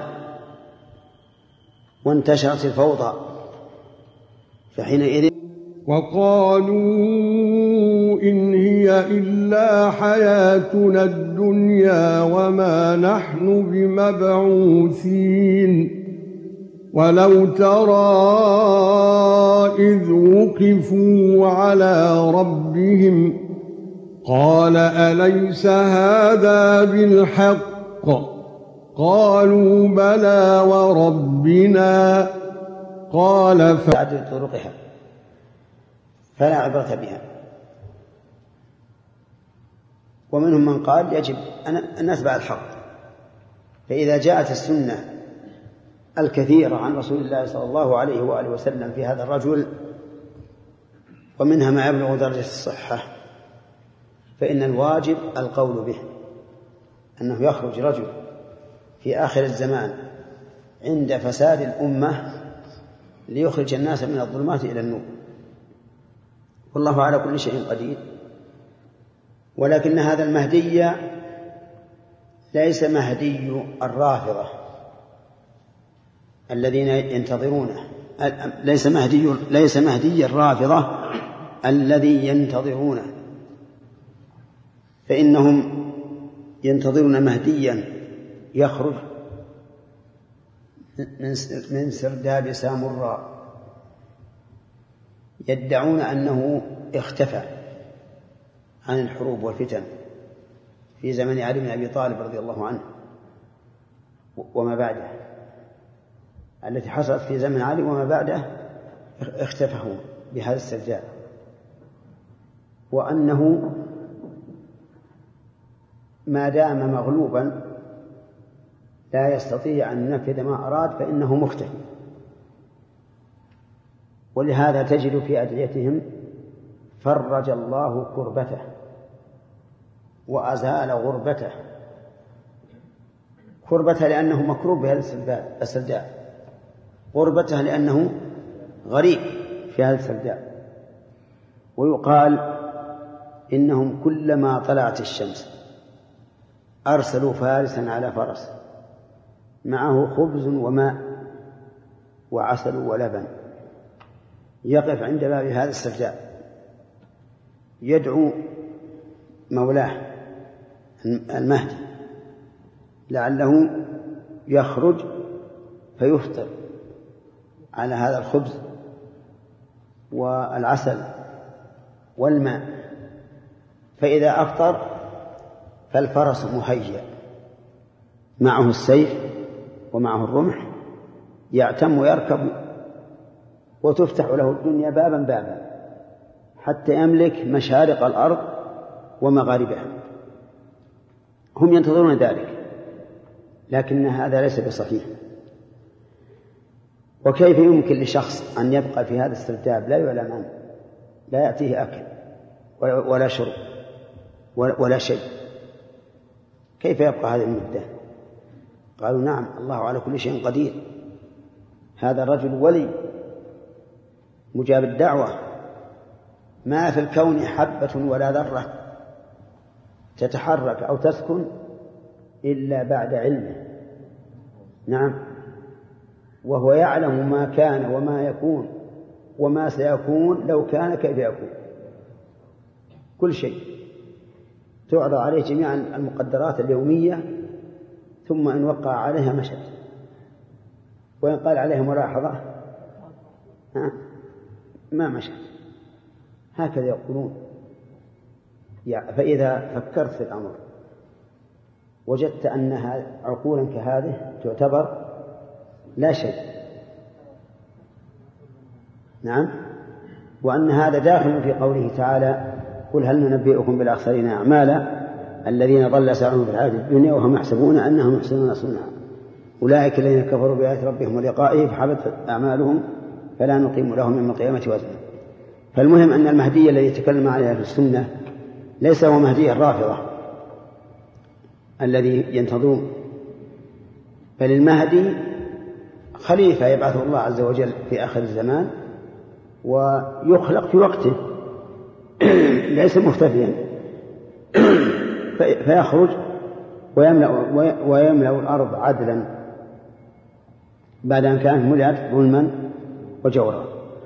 وانتشرت الفوضى، فحينئذ وقالوا إن هي إلا حياتنا الدنيا وما نحن بمبعوثين. ولو ترى إذ وقفوا على ربهم قال أليس هذا بالحق قالوا بلى وربنا قال تعدد طرقها فلا عبرة بها. ومنهم من قال يجب أن نتبع الحق، فإذا جاءت السنة الكثيرة عن رسول الله صلى الله عليه وآله وسلم في هذا الرجل ومنها ما يبلغ درجة الصحة فإن الواجب القول به، أنه يخرج رجل في آخر الزمان عند فساد الأمة ليخرج الناس من الظلمات إلى النور، والله على كل شيء قدير. ولكن هذا المهدي ليس مهدي الرافضة الذين ينتظرونه، ليس مهدي الرافضة الذي ينتظرونه، فإنهم ينتظرون مهديا يخرج من سرداب سامراء، يدعون أنه اختفى عن الحروب والفتن في زمن علي بن أبي طالب رضي الله عنه وما بعده، التي حصلت في زمن علي وما بعده اختفى هو بهذا السرداب، وأنه ما دام مغلوبا لا يستطيع أن ينفذ ما أراد فإنه مختفي. ولهذا تجد في أدعيتهم فرج الله كربته وأزال غربته، كربته لأنه مكروب بهذا السرداب، غربته لأنه غريب في هذا السرداب. ويقال إنهم كلما طلعت الشمس أرسلوا فارسا على فرس معه خبز وماء وعسل ولبن يقف عند باب هذا السرداب يدعو مولاه المهدي لعله يخرج فيفطر على هذا الخبز والعسل والماء، فإذا أفطر فالفرس مهيأ معه السيف ومعه الرمح يعتم ويركب، وتفتح له الدنيا بابا بابا حتى يملك مشارق الأرض ومغاربها. هم ينتظرون ذلك، لكن هذا ليس بصحيح. وكيف يمكن لشخص أن يبقى في هذا السرداب لا يعلم عنه، لا يأتيه أكل ولا شرب ولا شيء، كيف يبقى هذه المدة؟ قالوا نعم الله على كل شيء قدير، هذا الرجل ولي مجاب الدعوة، ما في الكون حبة ولا ذرة تتحرك أو تسكن إلا بعد علمه. نعم، وهو يعلم ما كان وما يكون وما سيكون لو كان كيف يكون، كل شيء تعرض عليه جميع المقدرات اليومية، ثم إن وقع عليها مشت، وإن قال عليها ملاحظة ما مشت، هكذا يقولون. فإذا فكرت في الأمر وجدت أنها عقولا كهذه تعتبر لا شيء، نعم، وأن هذا داخل في قوله تعالى قل هل ننبئكم بالأخسرين أعمالا الذين ضل سعيهم في الحياة الدنيا وهم يحسبون أنهم يحسنون صنعا أولئك الذين كفروا بآيات ربهم ولقائه فحبطت أعمالهم فلا نقيم لهم يوم القيامة وزنا. فالمهم أن المهدي الذي تكلم عليه في السنة ليس هو مهدي الرافضة الذي ينتظرون، بل المهدي خليفة يبعثه الله عز وجل في آخر الزمان ويخلق في وقته ليس مختفيا، فيخرج ويملأ الأرض عدلا بعد أن كانت ملئت ظلما وجورا.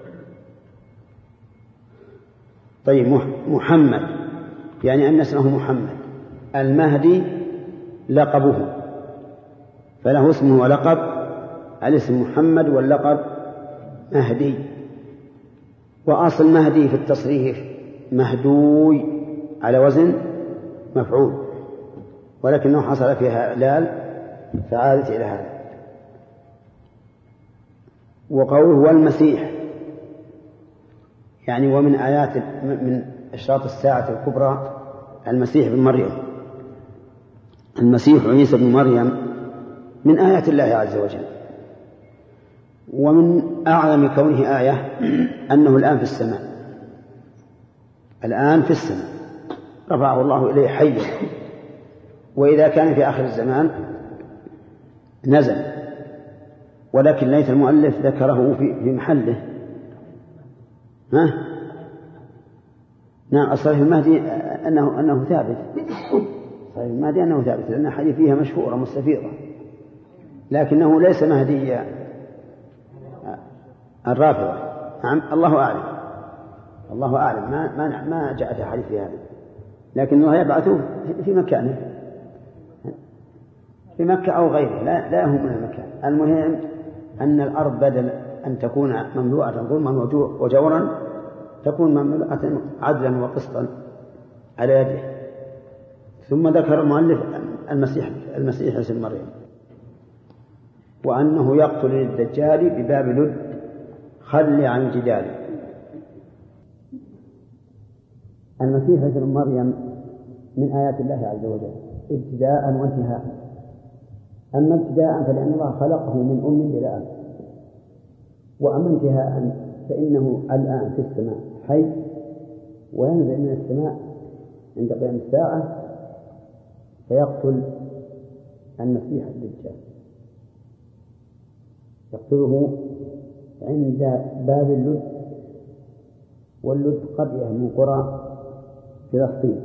طيب، محمد يعني أن اسمه محمد، المهدي لقبه، فله اسمه ولقب الاسم محمد واللقب مهدي. وأصل مهدي في التصريف مهدوي على وزن مفعول، ولكنه حصل فيها لال فعادت إلى هذا. وقوله والمسيح يعني ومن آيات من أشراط الساعة الكبرى المسيح بن مريم. المسيح عيسى بن مريم من آيات الله عز وجل، ومن أعظم كونه آية أنه الآن في السماء، الآن في السماء رفعه الله إليه حيا، وإذا كان في آخر الزمان نزل، ولكن ليت المؤلف ذكره في محله. نعم الصحيح المهدي أنه ثابت، صحيح المهدي أنه ثابت لأن حديث فيها مشهورة مستفيضة، لكنه ليس مهدي الرافضة. نعم الله أعلم، الله أعلم، ما جاءت حديث في هذا، لكن الله يبعثه في مكانه، في مكة أو غيره، لا يهم من المكان. المهم أن الأرض بدل أن تكون مملوءة ظلما وجورا تكون مملوءة عدلا وقسطا على يده. ثم ذكر المؤلف المسيح عيسى بن مريم، وأنه يقتل الدجال بباب لد خل عن جداله. المسيح عيسى بن مريم من آيات الله عز وجل ابتداء وانتهاء. أما ابتداء فلأن الله خلقه من أم بلا أب، وأما انتهاء فإنه الآن في السماء حي، وينزل من السماء عند قيام الساعة فيقتل المسيح الدجال، يقتله عند باب اللد. واللد قرية من قرى فلسطين.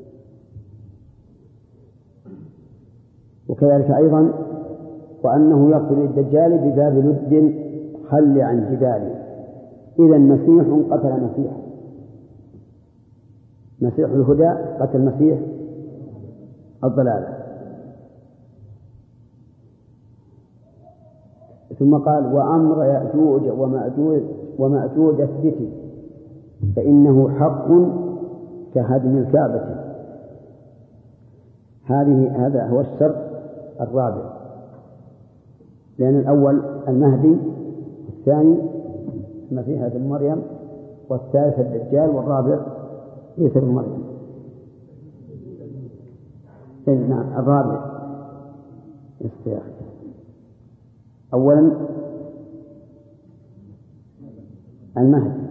وكذلك أيضا وأنه يقتل الدجال بباب لد خل عن جداله. إذا مسيح قتل مسيحا، مسيح الهدى قتل مسيح الضلالة. ثم قال وأمر يأجوج ومأجوج اثبتي فإنه حق كهدم الكعبة. هذا هو الشرط الرابع، لأن الأول المهدي، الثاني المسيح ابن مريم، والثالث الدجال، والرابع عيسى بن مريم. نعم الرابع السياق. أولا المهدي،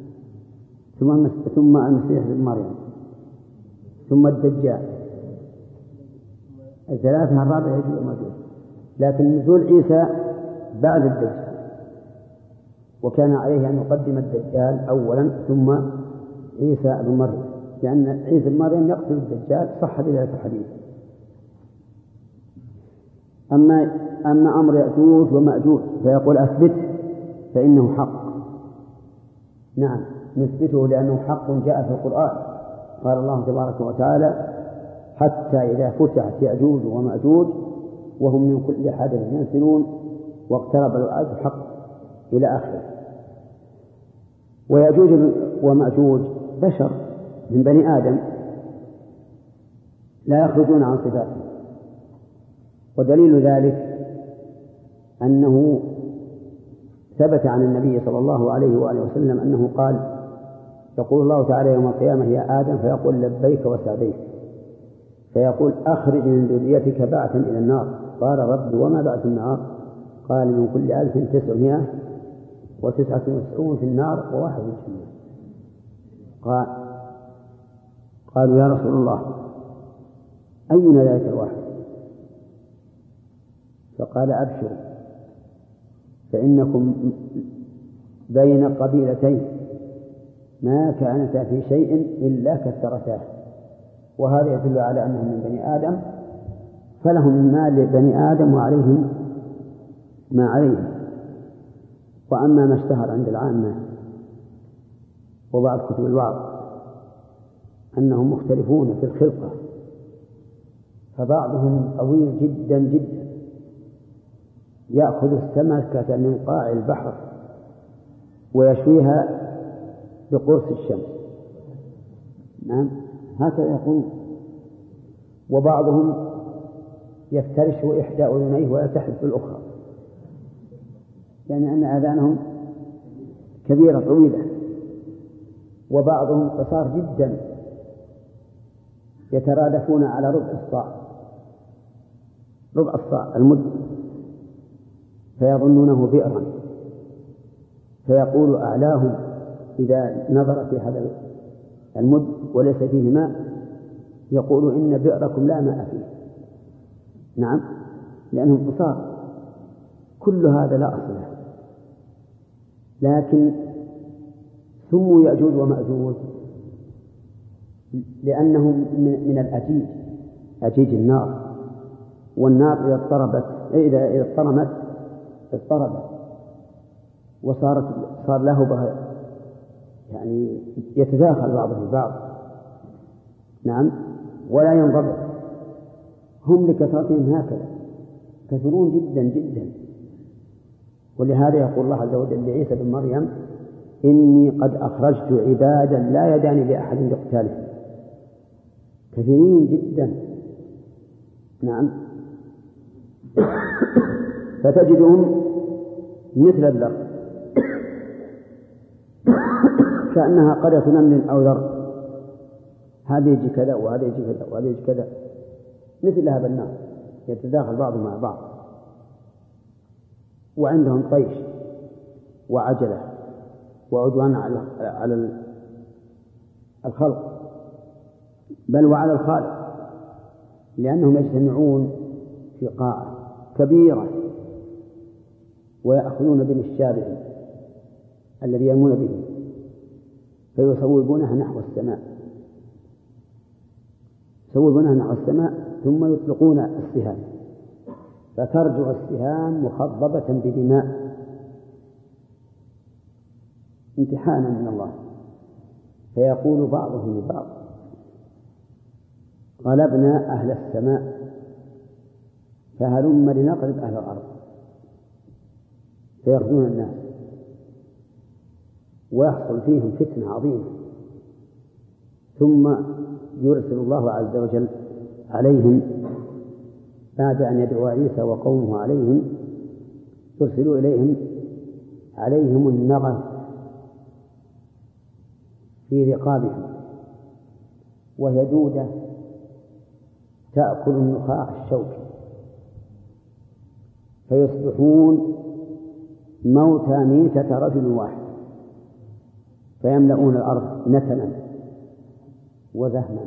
ثم المسيح ابن مريم، ثم الدجال. الثلاثة الرابع يجوز موجود، لكن نزول عيسى بعد الدجال، وكان عليه أن يقدم الدجال أولا ثم عيسى بن مريم، لأن عيسى بن مريم يقتل الدجال، صح بذلك الحديث. أما أمر يأجوج ومأجوج فيقول أثبت فإنه حق. نعم نثبته لأنه حق جاء في القرآن. قال الله تبارك وتعالى حتى إذا فتحت يأجوج ومأجوج وهم من كل حدث ينسلون واقترب الوعد الحق إلى آخره. ويأجوج ومأجوج بشر من بني آدم لا يخرجون عن صفاته، ودليل ذلك أنه ثبت عن النبي صلى الله عليه وآله وسلم أنه قال يقول الله تعالى يوم القيامة يا آدم، فيقول لبيك وسعديك، فيقول أخرج من ذريتك بعثا إلى النار. قال رب وما بعث النار؟ قال من كل 1999 في النار وواحد في الجنة. قالوا يا رسول الله أين ذلك الواحد؟ فقال أبشروا فإنكم بين قبيلتين ما كانتا في شيء إلا كثرتاه. وهذا يدل على أنهم من بني آدم، فلهم ما لبني آدم وعليهم ما عليهم. وأما ما اشتهر عند العامة وبعض كتب الوعظ أنهم مختلفون في الخلقة، فبعضهم طويل جدا جدا يأخذ السمكة من قاع البحر ويشويها بقرص الشمس. نعم هكذا يقول. وبعضهم يفترش إحدى أذنيه ويلتحف بالأخرى، يعني أن آذانهم كبيرة طويلة. وبعضهم قصار جدا يترادفون على ربع الصاع المد، فيظنونه بئرا، فيقول أعلاهم إذا نظر في هذا المد وليس فيه ماء يقول إن بئركم لا ماء فيه. نعم، لأنهم قصار. كل هذا لا أصل له. لكن سموا يأجوج ومأجوج لأنهم من الأجيج، أجيج النار. والنار إذا اضطربت صار له يعني يتداخل بعضه ببعض. نعم، ولا ينضبط. هم لكثرتهم هكذا كثيرون جدا جدا. ولهذا يقول الله عز وجل لعيسى بن مريم إني قد أخرجت عبادا لا يداني لأحد بقتالهم، كثيرين جدا. نعم، فتجدهم مثل الذر، كأنها قرية نمل أو ذر، هذا يجي كذا وهذا يجي كذا وهذا يجي كذا، مثل هذا الناس يتداخل بعضهم مع بعض. وعندهم طيش وعجلة وعدوان على الخلق، بل وعلى الخالق، لأنهم يجتمعون في قاعة كبيرة ويأخذون بالشابع الذي يرمون به فيصوبونها نحو السماء، ثم يطلقون السهام فترجع السهام مخضبة بدماء امتحانا من الله. فيقول بعضهم لبعض غلبنا أهل السماء فهلم لنقلب أهل الأرض، فيغزون الناس ويحصل فيهم فتنة عظيمة، ثم يرسل الله عز وجل عليهم بعد أن يدعو عيسى وقومه عليهم، يرسل عليهم النغم في رقابهم، وهي دودة تأكل النخاع الشوكي، فيصبحون موتى ميتة رجل واحد، فيملؤون الأرض نتنا وزهما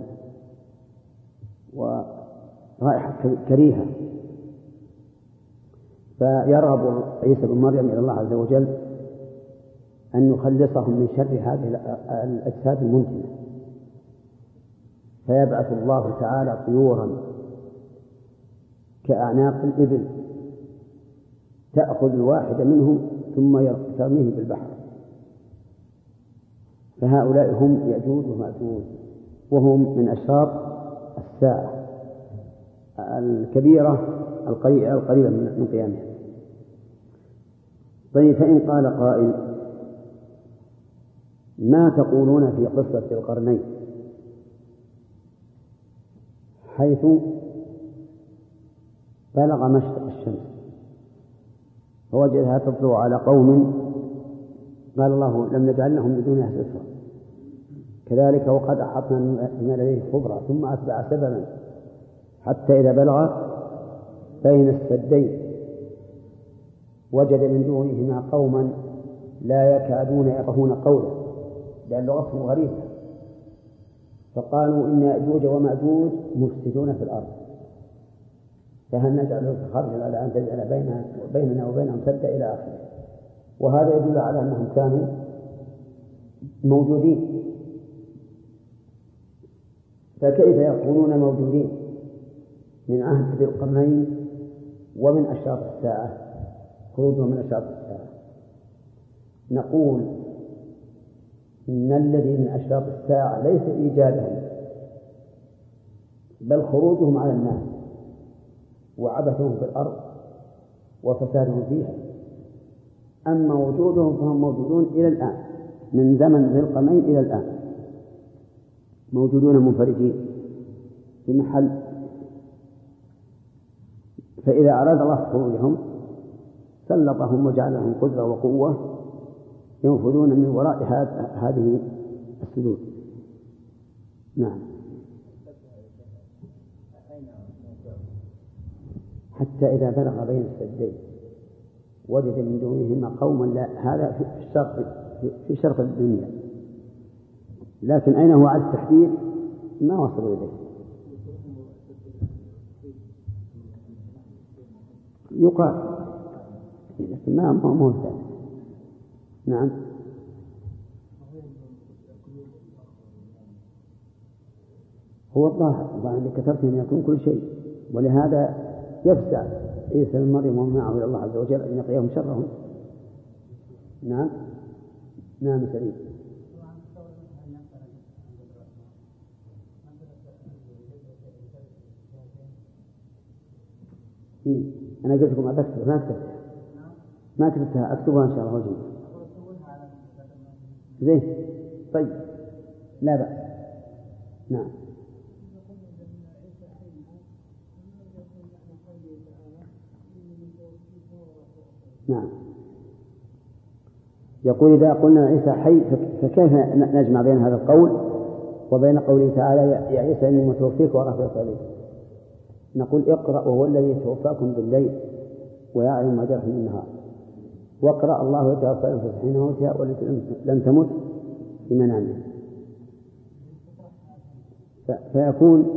ورائحة كريهة. فيرغب عيسى بن مريم إلى الله عز وجل أن يخلصهم من شر هذه الأجساد المنتنة، فيبعث الله تعالى طيورا كأعناق الإبل تأخذ الواحد منهم ثم ترميه بالبحر. فهؤلاء هم يأجوج ومأجوج، وهم من أشراط الساعة الكبيرة القريبة من قيامها. طيب، فإن قال قائل ما تقولون في قصة القرنين حيث بلغ مشرق الشمس فوجدها تطلع على قوم قال الله لم نجعل لهم من دونها سترا، كذلك وقد أحطنا بما لديه خبرا ثم أتبع سببا حتى إذا بلغ بين السدين وجد من دونهما قوما لا يكادون يفقهون قولا لأن لغتهم غريبة، فقالوا إن يأجوج ومأجوج مفسدون في الأرض فهل نجعل لك خرجا على أن تجعل بيننا وبينهم سدا إلى آخره. وهذا يدل على أنهم كانوا موجودين، فكيف يكونون موجودين من عهد ذي القرنين ومن أشراط الساعة، خروجهم من أشراط الساعة؟ نقول إن الذي من أشراط الساعة ليس إيجادهم بل خروجهم على الناس وعبثهم في الأرض وفسادهم فيها. أما وجودهم فهم موجودون إلى الآن، من زمن ذي القرنين إلى الآن موجودون منفردين في محل. فإذا أراد الله خروجهم سلطهم وجعلهم قدرة وقوة ينفذون من وراء هذه السدود. نعم. حتى إذا بلغ بين السدين وجد من دونهما قوما، لا هذا في شرق الدنيا، لكن أين هو على التحديد ما وصلوا إليه. يقال لكن ما هو ثاني. نعم. هو الظاهر اللي كثرت أن يكون كل شيء، ولهذا يفزع عيسى بن مريم ومن معه إلى الله عز وجل أن يقيهم شرهم. نعم. نعم سليم. أنا قلت لكم أكتب ما كتبتها أكتبها إن شاء الله وجهي. زين طيب لا بأس. نعم. نعم. يقول إذا قلنا عيسى حي فكيف نجمع بين هذا القول وبين قوله تعالى يا عيسى إني متوفيك ورافعك إليك؟ نقول اقرأ وهو الذي يتوفاكم بالليل ويعلم ما جرحتم بالنهار، واقرأ الله يتوفى الأنفس حين موتها والتي لم تمت في منامها. فيكون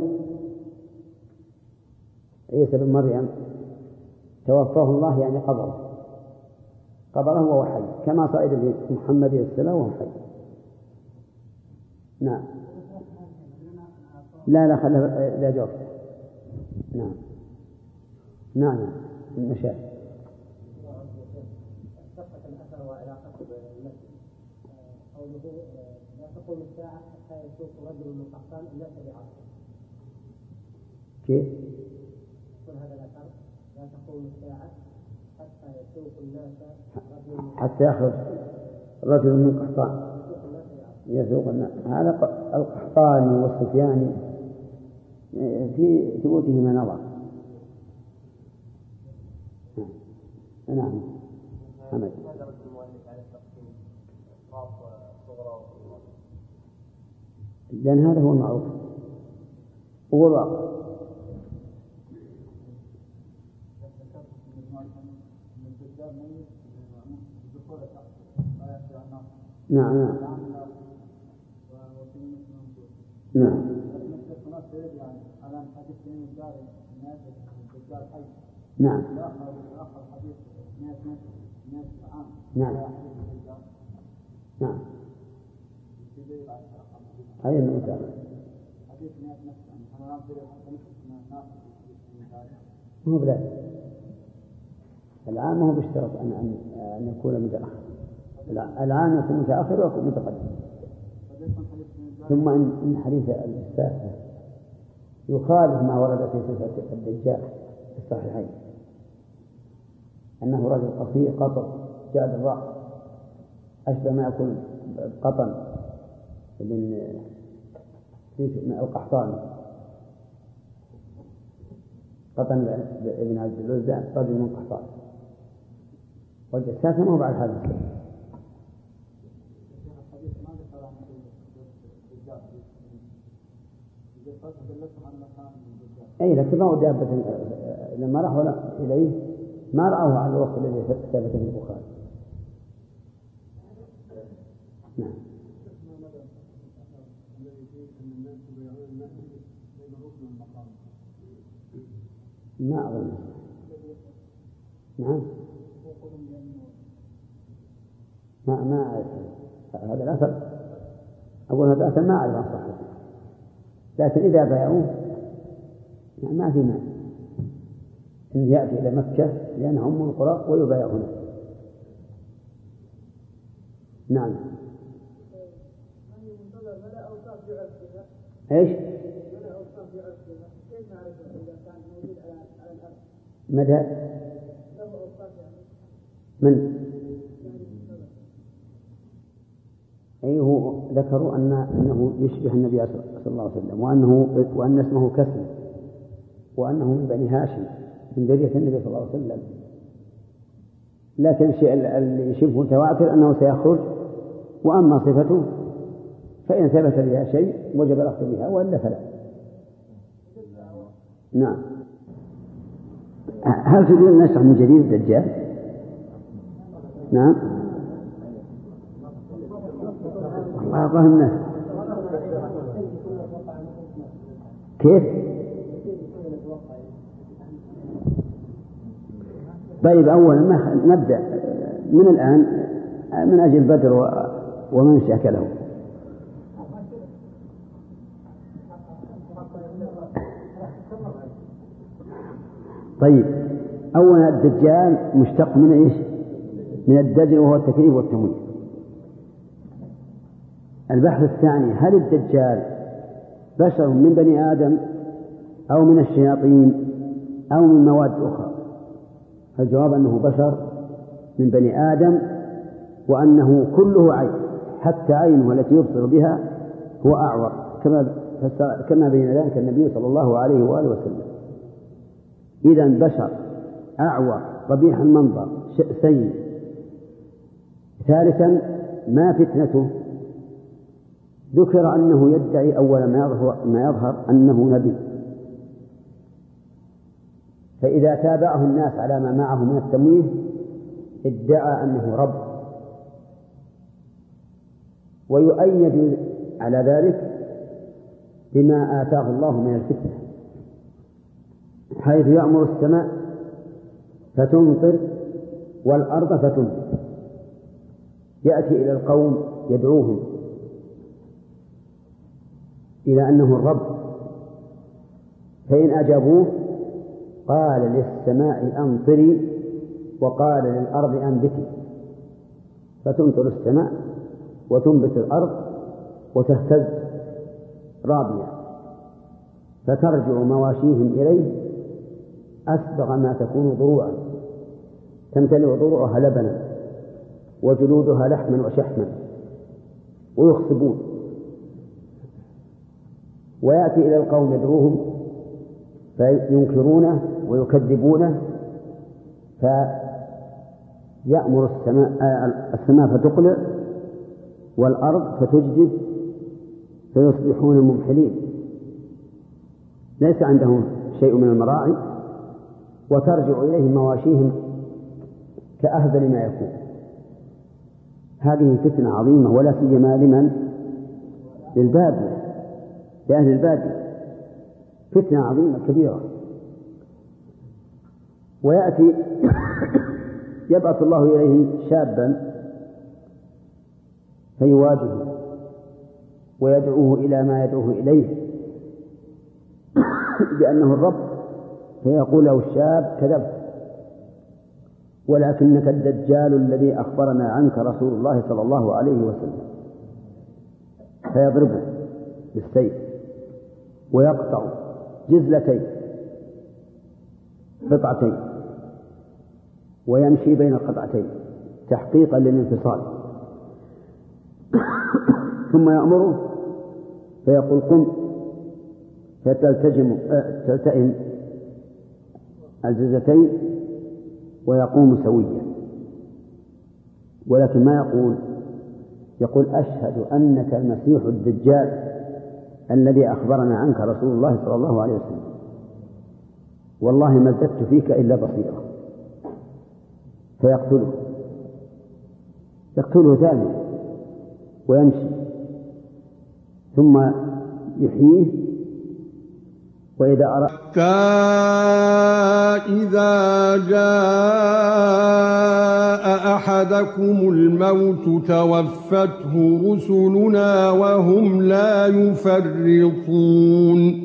عيسى بن مريم توفاه الله يعني قبره وهو حي، كما صعد محمد السلام وهو حي. نعم. لا خلها لا جواب. نعم. نعم المشاهد. قوله لا تقوم الساعة حتى يسوق رجل من قحطان الناس بعصره. كيف؟ يقول هذا الأثر لا تقوم الساعة حتى يسوق الناس حتى يخرج رجل من قحطان يسوق الناس. هذا القحطاني والسفياني في ثبوتهما نظر. نعم حمد. لأن هذا هو المعروف هو الواقع. نعم نعم نعم. نعم نعم نعم. هذه المتابعة. مو بذلك. العام هو بيشترط أن يكون متأخر. العام يكون متأخر ويكون متقدم. ثم إن حديث الساسة يخالف ما ورد في صفة الدجال في الصحيحين، أنه رجل قصير قطر جاد الرأس أشبه ما يكون قطن من القحطاني، قطن ابن عبد العزى رجل من قحطان، والجساسة ما هو بعد هذا الشيء. أي لكن ما هو دابة لما راحوا إليه ما رأوه على الوقت الذي ثبت في البخاري. نعم. ما أظن. نعم. ما أعرف هذا الأثر. أقول هذا الأثر ما أعرف عن صحته، لكن إذا بايعوه يعني ما في مانع إن يأتي إلى مكة لأنها أم القرى ويبايع هنا. نعم. إيش؟ مدى؟ من؟ أيه ذكروا أنه يشبه النبي صلى الله عليه وسلم، وأن اسمه كسر، وأنه من بني هاشم من ذرية النبي صلى الله عليه وسلم. لكن الشيء اللي يشبه متواتر أنه سيخرج، وأما صفته فإن ثبت بها شيء وجب الأخذ بها، وإلا فلا. نعم. هل تريد نشرح من جديد الدجال؟ نعم. والله ظهرنا كيف؟ طيب أولا ما نبدأ من الآن من أجل بدر ومن شاكله. طيب أولا الدجال مشتق من إيش؟ من الدجل، وهو التكذيب والتمويه. البحث الثاني: هل الدجال بشر من بني آدم أو من الشياطين أو من مواد أخرى؟ فالجواب أنه بشر من بني آدم، وأنه كله عين، حتى عينه التي يبصر بها هو أعور، كما بين ذلك النبي صلى الله عليه وآله وسلم. إذن بشر أعور قبيح المنظر سيء. ثالثا: ما فتنته؟ ذكر أنه يدعي أول ما يظهر أنه نبي، فإذا تابعه الناس على ما معه من التمويه ادعى أنه رب، ويؤيد على ذلك بما آتاه الله من الفتنة، حيث يأمر السماء فتمطر والأرض فتنبت. يأتي إلى القوم يدعوهم إلى أنه الرب، فإن أجابوه قال للسماء أمطري وقال للأرض أنبتي، فتمطر السماء وتنبت الأرض وتهتز رابية، فترجع مواشيهم إليه أسبغ ما تكون ضروعا، تمتلئ ضروعها لبنا وجلودها لحما وشحما، ويخصبون. ويأتي إلى القوم يدعوهم فينكرونه ويكذبونه، فيأمر السماء فتقلع والأرض فتجدب، فيصبحون ممحلين، ليس عندهم شيء من المراعي، وترجع إليهم مواشيهم كأهبل ما يكون. هذه فتنة عظيمة، ولا سيما لمن؟ للبادية، لأهل البادية، فتنة عظيمة كبيرة. ويأتي يبعث الله إليه شابا فيواجهه ويدعوه إلى ما يدعوه إليه بأنه الرب، فيقول له الشاب: كذبت، ولكنك الدجال الذي أخبرنا عنك رسول الله صلى الله عليه وسلم. فيضربه بالسيف ويقطع جزلتين قطعتين ويمشي بين القطعتين تحقيقا للانفصال، ثم يأمره فيقول: قم، فتلتئم الجزلتين ويقوم سويا. ولكن ما يقول: أشهد أنك المسيح الدجال الذي أخبرنا عنك رسول الله صلى الله عليه وسلم، والله ما ازددت فيك إلا بصيرة. فيقتله ثانيا ويمشي، ثم يحييه. وإذا أراد إذا جاء أحدكم الموت توفته رسلنا وهم لا يفرطون،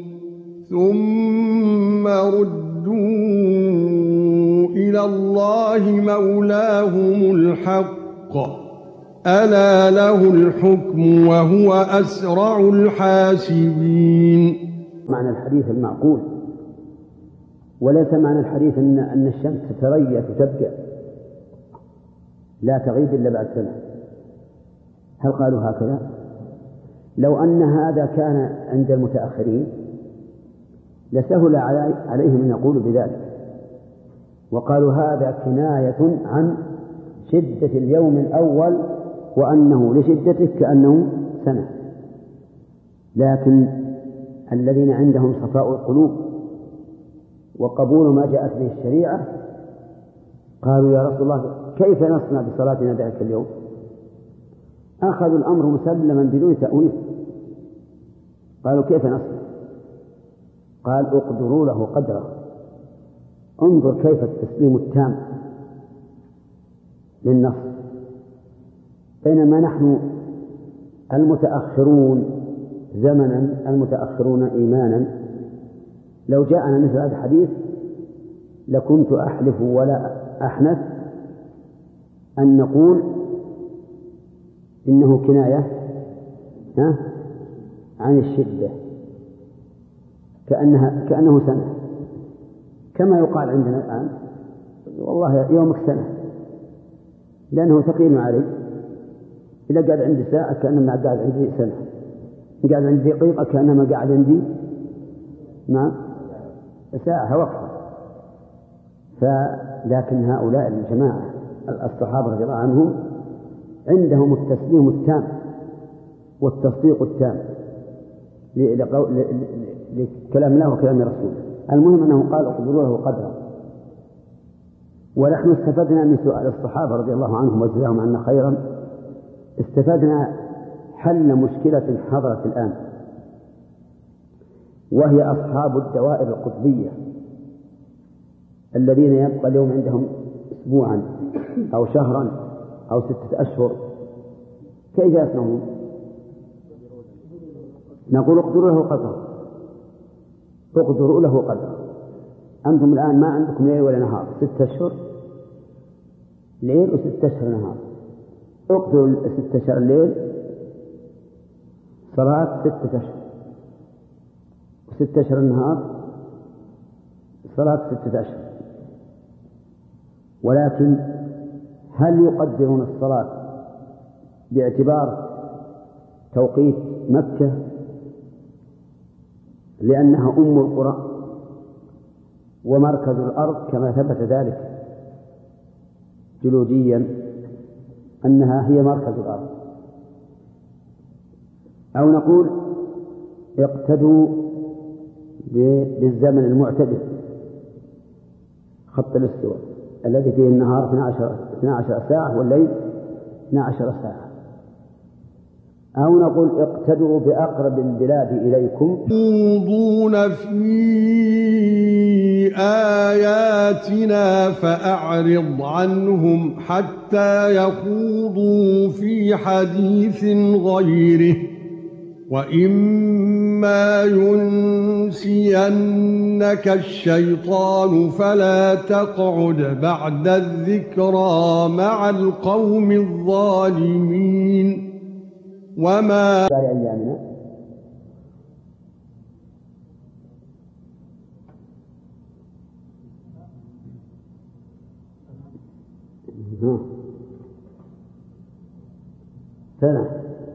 ثم ردوا إلى الله مولاهم الحق، ألا له الحكم وهو أسرع الحاسبين. معنى الحديث المعقول، وليس معنى الحديث أن الشمس تتريث وتبقى، لا تغيب إلا بعد سنة. هل قالوا هكذا؟ لو أن هذا كان عند المتأخرين لسهل عليهم أن يقولوا بذلك، وقالوا هذا كناية عن شدة اليوم الأول وأنه لشدته كأنه سنة. لكن الذين عندهم صفاء القلوب وقبول ما جاءت به الشريعة قالوا يا رسول الله كيف نصنع بصلاتنا ذلك اليوم؟ أخذوا الأمر مسلما بدون تأويل. قالوا كيف نصنع؟ قال اقدروا له قدره. انظر كيف التسليم التام للنص، بينما نحن المتأخرون زمنا المتأخرون إيمانا لو جاءنا مثل هذا الحديث لكنت أحلف ولا أحنث أن نقول إنه كناية عن الشدة كأنه سنة، كما يقال عندنا الآن والله يومك سنة، لأنه ثقيل علي. إذا قاعد عندي ساعة كأنما قاعد عندي سنة، قاعد عندي دقيقة كأنما قاعد عندي ساعة وقفة. لكن هؤلاء الجماعة الصحابة رضي الله عنهم عندهم التسليم التام والتصديق التام لكلام الله وكلام رسوله. المهم أنه قال اقدروا له قدره. ونحن استفدنا من سؤال الصحابة رضي الله عنهم وجزاهم عنا خيرا، استفدنا حل مشكلة حضرت الآن، وهي أصحاب الدوائر القطبية الذين يبقى اليوم عندهم أسبوعا أو شهرا أو 6 أشهر. كيف يصنعون؟ نقول اقدروا له قدره، اقدروا له قدره. أنتم الآن ما عندكم ليل ولا نهار، 6 أشهر ليل و6 أشهر نهار. اقدروا 6 أشهر الليل صلاة 6 أشهر، و6 أشهر النهار صلاة 6 أشهر. ولكن هل يقدرون الصلاة باعتبار توقيت مكة لأنها أم القرى ومركز الأرض كما ثبت ذلك جيولوجيا أنها هي مركز الأرض، أو نقول اقتدوا بالزمن المعتدل خط الاستواء الذي فيه النهار 12 ساعة والليل 12 ساعة، أو نقول اقتدوا بأقرب البلاد إليكم يخوضون في آياتنا فأعرض عنهم حتى يخوضوا في حديث غيره، وإما ينسينك الشيطان فلا تقعد بعد الذكرى مع القوم الظالمين. وما سنة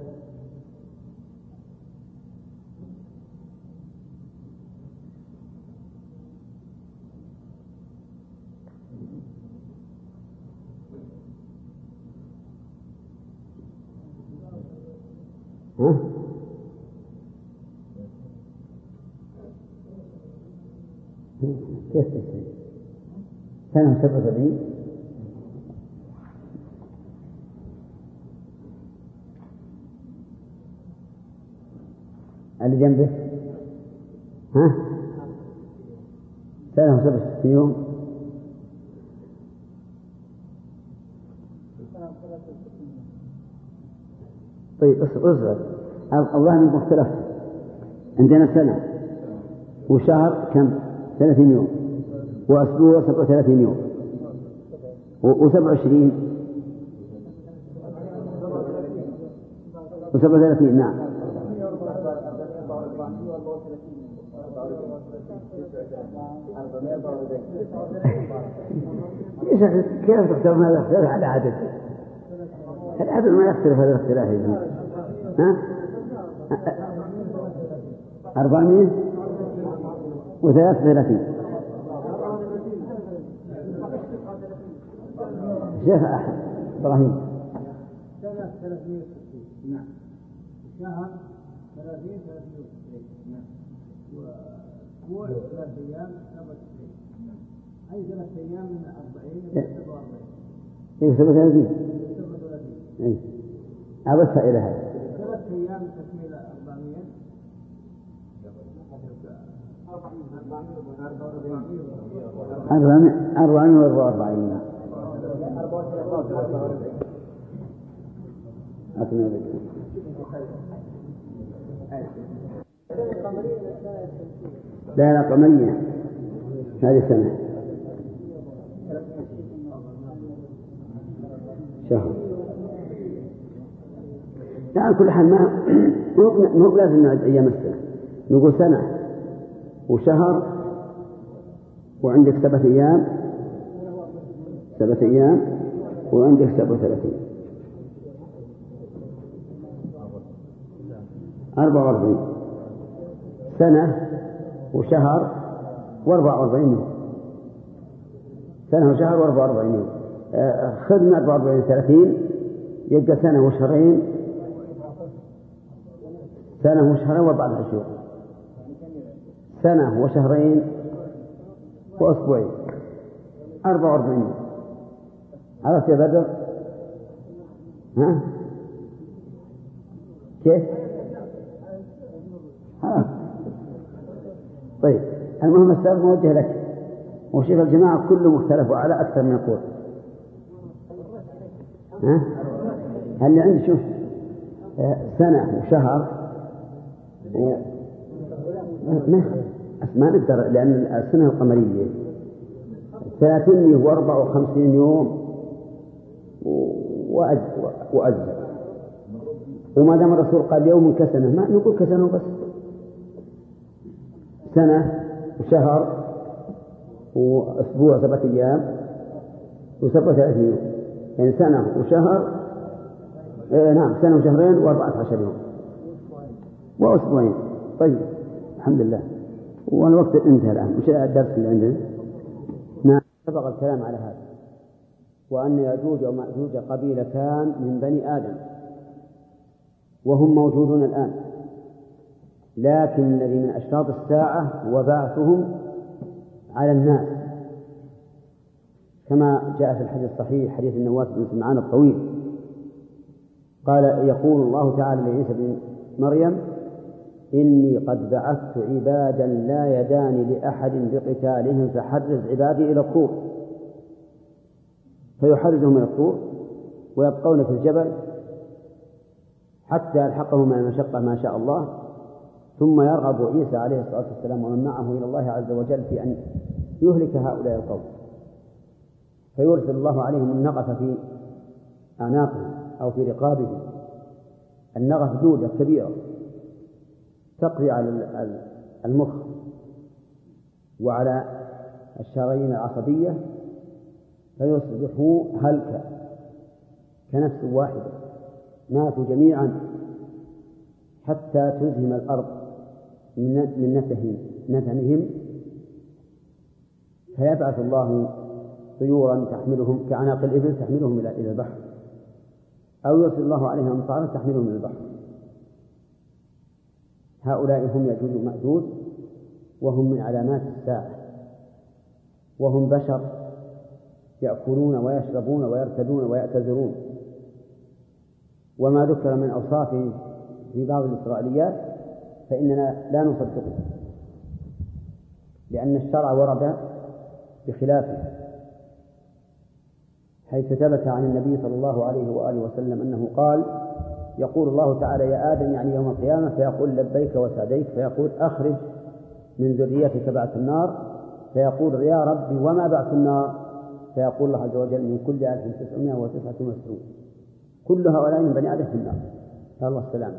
كيف تسوي؟ سنة 77 اللي جنبه سنة 67 يوم. طيب اصبر الله من مختلف. عندنا سنة وشهر كم 30 يوم وأسبوع 37 يوم و27 و37 نعم. كيف تختارون هذا على عدد؟ العدد ما يختلف هذا الاختلاف يجب. ها 433 شيخ أحد إبراهيم. سنة 360. نعم. شهر 30 نعم. وأسبوع 3 أيام 97. أي 3 أيام من 40 إلى 47. إيه 37. إيه. أبصر إلى هذا. 3 أيام تكمل 400. 444. لا قمرية هذه سنة شهر. على كل حال ما هو لازم نعد أيام السنة، نقول سنة وشهر وعندك 7 أيام 7 أيام وعندك 37 44 سنة وشهر و44 يوم. سنة وشهر و44 يوم. خذ من 44 30 يبقى سنة وشهرين، سنة وشهرين و4 شهور، سنة وشهرين وأسبوعين 44 يوم. عرفت يا بدر؟ ها؟ كيف؟ طيب المهم السؤال موجه لك. وشيخ الجماعة كلهم اختلفوا على أكثر من قول. ها؟ هل عندي شوف سنة وشهر ما نقدر، لأن السنة القمرية 30 و54 يوم وأجزاء. وما دام الرسول قال يوم كسنة ما نقول كسنة بس. سنة وشهر وأسبوع 7 أيام و37 يوم، يعني سنة وشهر نعم سنة وشهرين و14 يوم وأسبوعين. طيب الحمد لله. والوقت انتهى الآن. وش الدرس اللي عندنا؟ نعم سبق الكلام على هذا، وأن يأجوج ومأجوج قبيلتان من بني آدم وهم موجودون الآن، لكن الذي من أشراط الساعة وبعثهم على الناس، كما جاء في الحديث الصحيح حديث النواس بن سمعان الطويل قال يقول الله تعالى لعيسى بن مريم إني قد بعثت عبادا لا يدان لأحد بقتالهم فحرز عبادي إلى الطور، فيحرزهم إلى الطور ويبقون في الجبل حتى يلحقهم من المشقة ما شاء الله، ثم يرغب عيسى عليه الصلاة والسلام ومن معه إلى الله عز وجل في أن يهلك هؤلاء القوم، فيرسل الله عليهم النغف في أعناقهم أو في رقابهم. النغف دودة كبيرة تقضي على المخ وعلى الشرايين العصبية، فيصبحوا هلكا كنفس واحدة، ماتوا جميعا حتى تزهم الأرض من نتنهم، فيبعث الله طيورا تحملهم كأعناق الإبل تحملهم إلى البحر، أو يرسل الله عليهم أمطارا تحملهم إلى البحر. هؤلاء هم يأجوج ومأجوج، وهم من علامات الساعة، وهم بشر يأكلون ويشربون ويرتدون ويأتذرون. وما ذكر من أوصافه في بعض الإسرائيليات فإننا لا نصدقه، لأن الشرع ورد بخلافه، حيث ثبت عن النبي صلى الله عليه وآله وسلم أنه قال يقول الله تعالى يا آدم يعني يوم القيامة فيقول لبيك وسعديك، فيقول أخرج من ذريتك بعث النار، فيقول يا ربي وما بعث النار، فيقول الله عز وجل من كل 1999 كل هؤلاء من بني آدم في النار، قال الله السلام.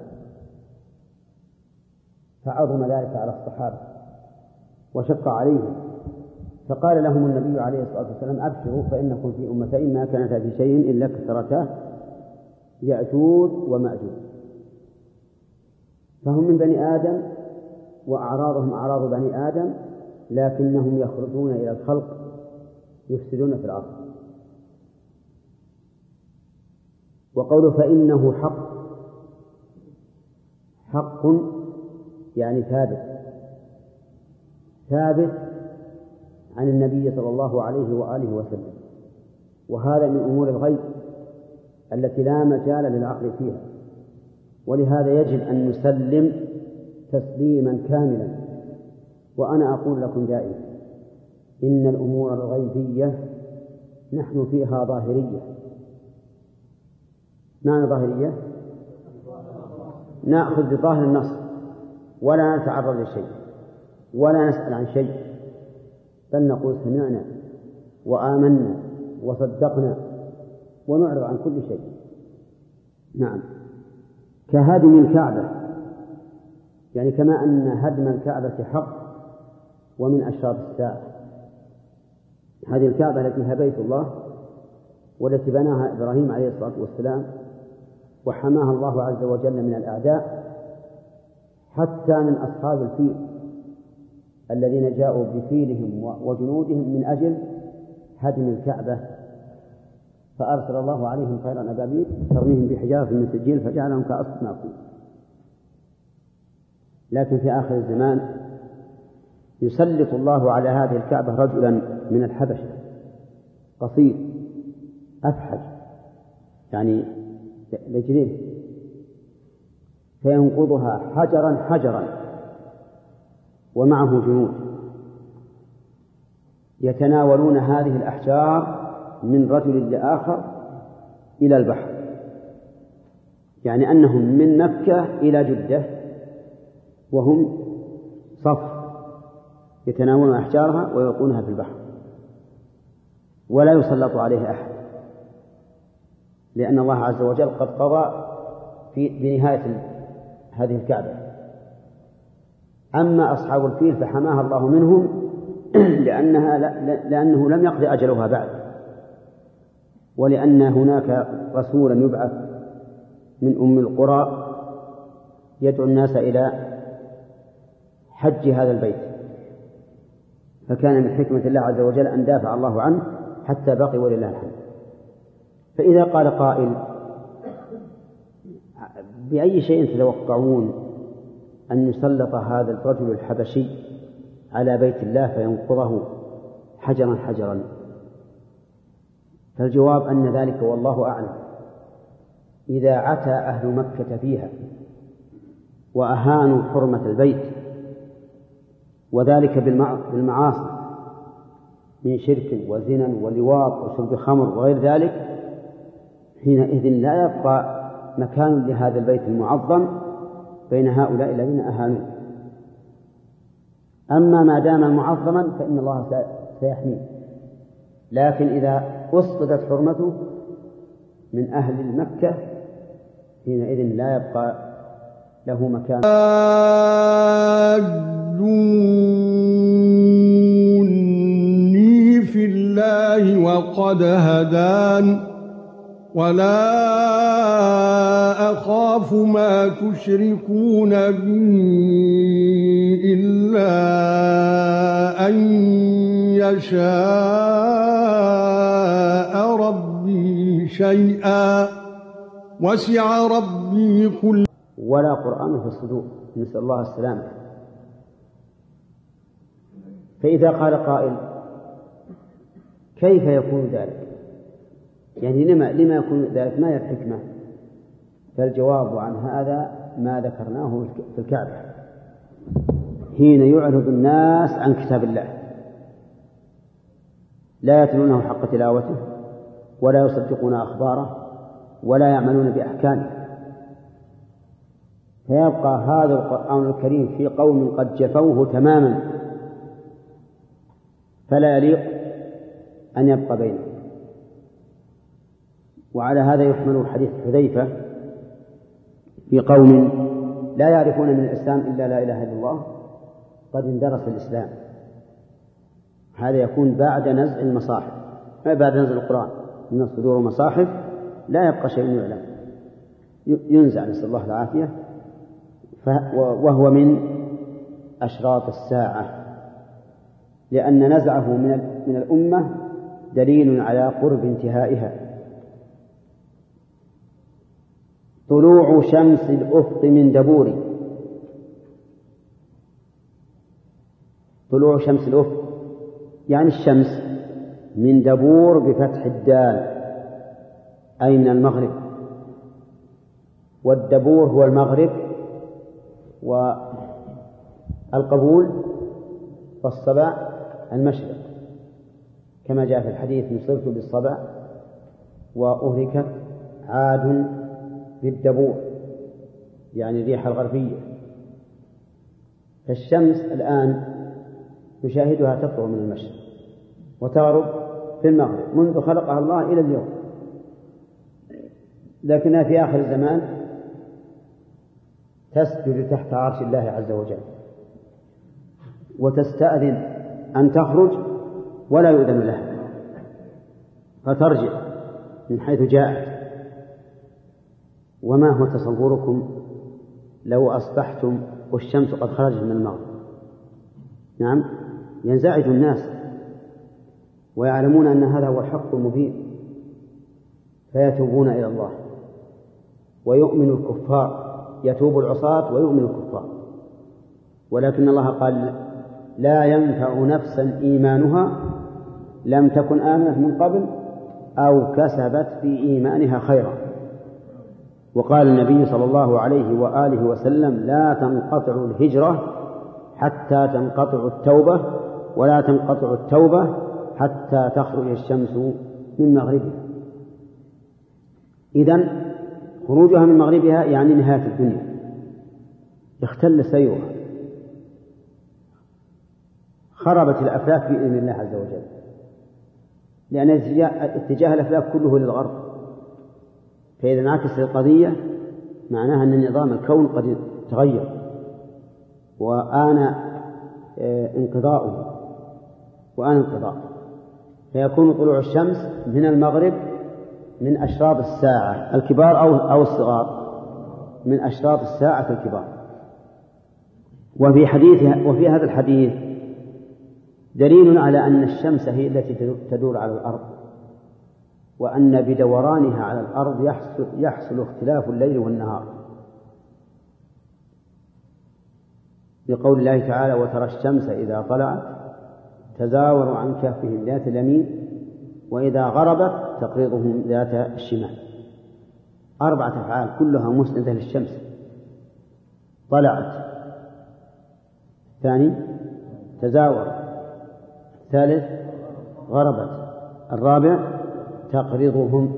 فعظم ذلك على الصحابة وشق عليهم، فقال لهم النبي عليه الصلاة والسلام أبشروا فإنكم في أمتين ما كانتا في شيء إلا كثرتا يأجوج ومأجوج، فهم من بني آدم وأعراضهم أعراض بني آدم، لكنهم يخرجون إلى الخلق يفسدون في الأرض. وقوله فإنه حق يعني ثابت عن النبي صلى الله عليه وآله وسلم، وهذا من أمور الغيب التي لا مجال للعقل فيها، ولهذا يجب أن نسلم تسليما كاملا. وأنا أقول لكم دائما إن الأمور الغيبية نحن فيها ظاهرية. معنى ظاهرية؟ نأخذ بظاهر النص ولا نتعرض لشيء ولا نسأل عن شيء، بل نقول سمعنا وآمنا وصدقنا ونعرض عن كل شيء. نعم، كهدم الكعبة، يعني كما أن هدم الكعبة حق ومن أشراط الساعة. هذه الكعبة التي هي بيت الله والتي بناها إبراهيم عليه الصلاة والسلام وحماها الله عز وجل من الأعداء، حتى من أصحاب الفيل الذين جاءوا بفيلهم وجنودهم من أجل هدم الكعبة، فأرسل الله عليهم طيرا أبابيل ترميهم بحجارة من سجيل فجعلهم كعصف مأكول. لكن في آخر الزمان يسلط الله على هذه الكعبة رجلا من الحبشة قصير أفحج يعني لجليه، فينقضها حجرا حجرا، ومعه جنود يتناولون هذه الأحجار من رجل لآخر إلى البحر، يعني أنهم من مكة إلى جدة وهم صف يتناولون أحجارها ويلقونها في البحر، ولا يسلط عليه أحد، لأن الله عز وجل قد قضى بنهاية هذه الكعبة. أما أصحاب الفيل فحماها الله منهم لأنه لم يقضي أجلها بعد، ولأن هناك رسولا يبعث من أم القرى يدعو الناس إلى حج هذا البيت، فكان من حكمة الله عز وجل أن دافع الله عنه حتى بقي ولله الحمد. فإذا قال قائل بأي شيء تتوقعون أن يسلط هذا الرجل الحبشي على بيت الله فينقضه حجرا حجرا؟ فالجواب أن ذلك والله أعلم إذا عتى أهل مكة فيها وأهانوا حرمة البيت، وذلك بالمعاصي من شرك وزنا ولواط وشرب خمر وغير ذلك، حينئذ لا يبقى مكان لهذا البيت المعظم بين هؤلاء الذين أهانوه. أما ما دام معظما فإن الله سيحميه، لكن إذا أسقطت حرمته من أهل مكة حينئذ لا يبقى له مكان. حاجوني في الله وقد هدان ولا أخاف ما تشركون به إلا أن يشاء ربي شيئا وسع ربي كل. ولا قرآن في الصدور، نسأل الله السلامة. فإذا قال قائل كيف يكون ذلك؟ يعني لما يكون ذلك؟ ما هي الحكمة؟ فالجواب عن هذا ما ذكرناه في الكعبة حين يعرض الناس عن كتاب الله، لا يتلونه حق تلاوته ولا يصدقون أخباره ولا يعملون بأحكامه، فيبقى هذا القرآن الكريم في قوم قد جفوه تماما، فلا يليق أن يبقى بينهم. وعلى هذا يحمل حديث حذيفة في قوم لا يعرفون من الإسلام إلا لا إله إلا الله قد اندرس الإسلام. هذا يكون بعد نزع المصاحف، بعد نزع القرآن من الصدور والمصاحف لا يبقى شيء يعلم. ينزع، نسأل الله العافية، وهو من أشراط الساعة، لأن نزعه من الأمة دليل على قرب انتهائها. طلوع شمس الأفق من دبور. طلوع شمس الأفق يعني الشمس من دبور بفتح الدال، أي من المغرب، والدبور هو المغرب، والقبول والصبا المشرق، كما جاء في الحديث: نصرت بالصبا وأهلكت عاد بالدبور، يعني الريح الغربية. فالشمس الآن نشاهدها تطلع من المشرق وتغرب في المغرب منذ خلقها الله إلى اليوم، لكنها في آخر الزمان تسجد تحت عرش الله عز وجل، وتستأذن أن تخرج ولا يؤذن لها، فترجع من حيث جاءت. وما هو تصوركم لو أصبحتم والشمس قد خرجت من المغرب؟ نعم، ينزعج الناس ويعلمون أن هذا هو الحق المبين، فيتوبون إلى الله، ويؤمن الكفار، يتوب العصاة ويؤمن الكفار. ولكن الله قال: لا ينفع نفسا إيمانها لم تكن آمنت من قبل أو كسبت في إيمانها خيرا. وقال النبي صلى الله عليه وآله وسلم: لا تنقطع الهجرة حتى تنقطع التوبة، ولا تنقطع التوبة حتى تخرج الشمس من مغربها. إذن خروجها من مغربها يعني نهاية الدنيا، اختل سيرها، خربت الأفلاك بإذن الله عز وجل، لأن اتجاه الأفلاك كله للغرب. فإذا انعكست القضية معناها أن نظام الكون قد تغير وآن انقضاؤه، فيكون طلوع الشمس من المغرب من أشراط الساعة الكبار أو الصغار، من أشراط الساعة الكبار. وفي هذا الحديث دليل على أن الشمس هي التي تدور على الأرض، وأن بدورانها على الأرض يحصل اختلاف الليل والنهار، لقول الله تعالى: وترى الشمس إذا طلعت تزاور عن كهفهم ذات اليمين وإذا غربت تقرضهم ذات الشمال. 4 أفعال كلها مسندة للشمس: طلعت، الثاني تزاور، الثالث غربت، الرابع تقرضهم.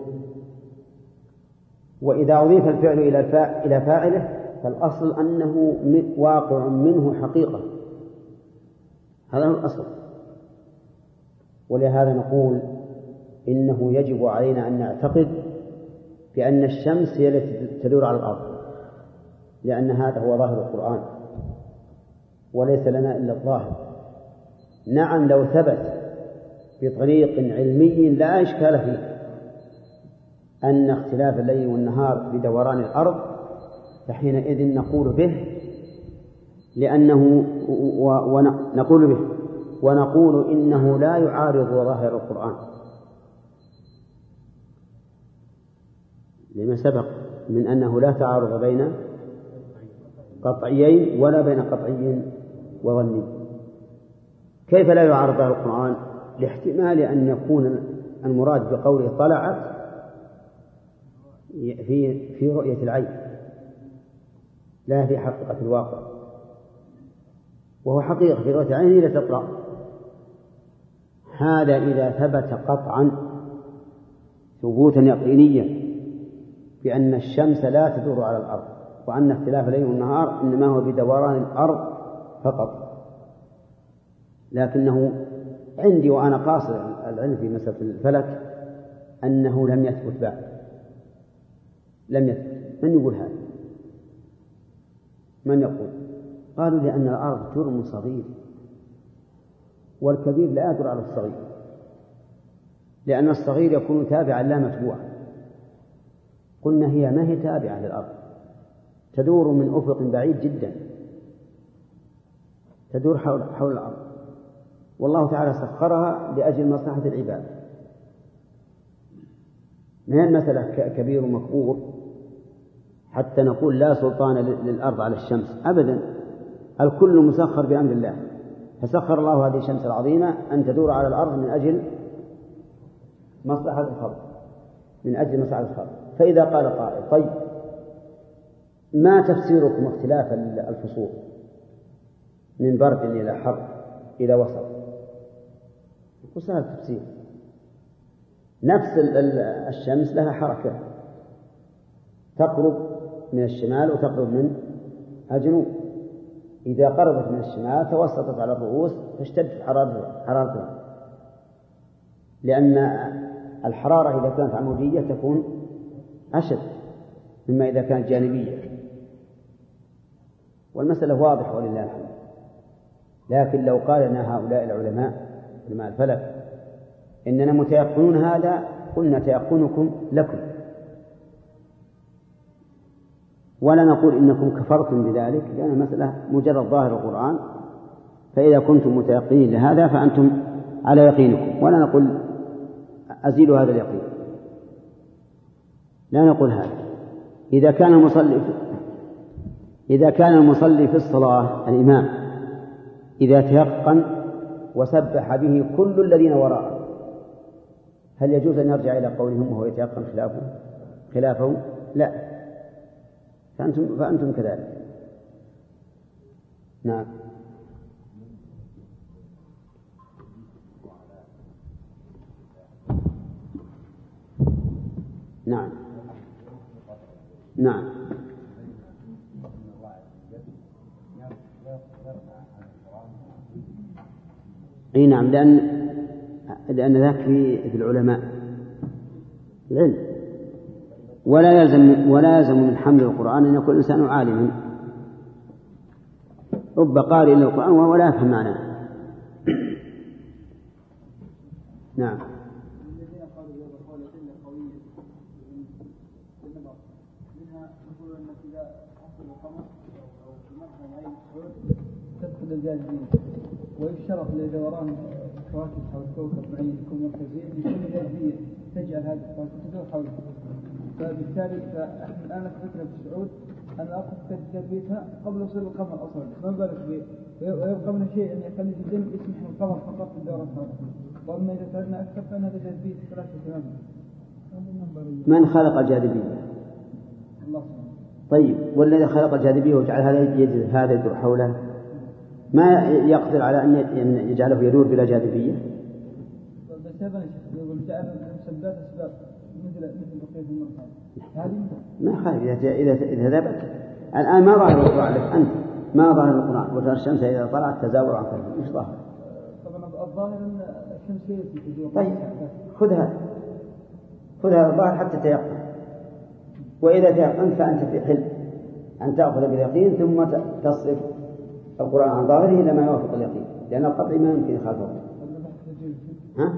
وإذا أضيف الفعل إلى فاعله فالأصل أنه واقع منه حقيقة، هذا هو الأصل. ولهذا نقول إنه يجب علينا أن نعتقد بأن الشمس هي التي تدور على الأرض، لأن هذا هو ظاهر القرآن وليس لنا إلا الظاهر. نعم، لو ثبت بطريق علمي لا إشكال فيه أن اختلاف الليل والنهار بدوران الأرض، فحينئذ نقول به، لأنه ونقول به ونقول إنه لا يعارض ظاهر القرآن، لما سبق من أنه لا تعارض بين قطعيين ولا بين قطعي وظني. كيف لا يعارض ظاهر القرآن؟ لاحتمال أن يكون المراد بقوله طلعت في رؤية العين لا في حقيقة الواقع، وهو حقيقة في رؤية العين لا تطلع. هذا إذا ثبت قطعا ثبوتا يقينيا بأن الشمس لا تدور على الأرض، وأن اختلاف الليل والنهار إنما هو بدوران الأرض فقط. لكنه عندي وأنا قاصر العلم في مسألة الفلك أنه لم يثبت بعد، لم يثبت. من يقول هذا؟ من يقول؟ قالوا لأن الأرض جرم صغير، والكبير لا يدور على الصغير، لأن الصغير يكون تابعا لا متبوعا. قلنا هي ما هي تابعة للأرض، تدور من أفق بعيد جدا، تدور حول الأرض، والله تعالى سخرها لأجل مصلحة العباد. ما هي المسألة كبير ومكبور حتى نقول لا سلطان للأرض على الشمس أبدا، الكل مسخر بأمر الله. فسخر الله هذه الشمس العظيمة أن تدور على الأرض من أجل مصلحة الخلق، من أجل مصلحة الخلق. فإذا قال قائل طيب ما تفسيركم اختلاف الفصول من برد إلى حر إلى وسط؟ وسهل التفسير، نفس الشمس لها حركة، تقرب من الشمال وتقرب من الجنوب. إذا قربت من الشمال توسطت على الرؤوس تشتد حرارتها، لأن الحرارة إذا كانت عمودية تكون أشد مما إذا كانت جانبية. والمسألة واضحة ولله الحمد. لكن لو قال لنا هؤلاء العلماء الفلك إننا متيقنون هذا، قلنا تيقنكم لكم، ولا نقول إنكم كفرتم بذلك، لأن المسألة مجرد ظاهر القرآن، فإذا كنتم متيقنين لهذا فأنتم على يقينكم، ولا نقول أزيلوا هذا اليقين، لا نقول هذا. إذا كان المصلي في الصلاة الإمام إذا تيقن وسبح به كل الذين وراءه، هل يجوز أن يرجع إلى قولهم وهو يتيقن خلافه؟ لا، فأنتم كذلك. نعم. نعم. نعم. أي نعم، لأن ذاك في العلماء العلم، ولا يلزم من حمل القرآن أن يكون الإنسان عالما. رب قارئ للقرآن وهو لا يفهم معناه. نعم. تدخل الجاذبية، ويشترط لدوران كواكب حول كوكب معين يكون مركزيا يكون جاذبية تجعل هذه الكواكب تدور حوله. فبالتالي فإحنا الآن فكرة في السعود أن أقف جاذبيتها قبل وصول القمر أصلا، ما بالك به، ويبقى من شيء أن يخلي جدا يسمح القمر فقط في الدورة الثانية. وأما إذا تعبنا أكثر فإن هذا جاذبية ثلاثة تماما. من خلق الجاذبية؟ الله سبحانه. طيب، والذي خلق الجاذبية وجعل هذا يدور حوله ما يقدر على أن يجعله يدور بلا جاذبية؟ بس هذا يقول جعل المسببات أسباب مثل بقية المرحلة. هذه ما خالف إذا ذهبت. الآن ما ظاهر القرآن لك أنت؟ ما ظاهر القرآن؟ وترى الشمس إذا طلعت تزاور عن كذا، مش ظاهر. طبعا الظاهر أن الشمس تدور. طيب خذها الظاهر حتى تيقن، وإذا تيقنت فأنت في حل أن تأخذ باليقين ثم تصرف القرآن عن ظاهره إلى ما يوافق اليقين، لأن القطع ما يمكن يخالفه. ها؟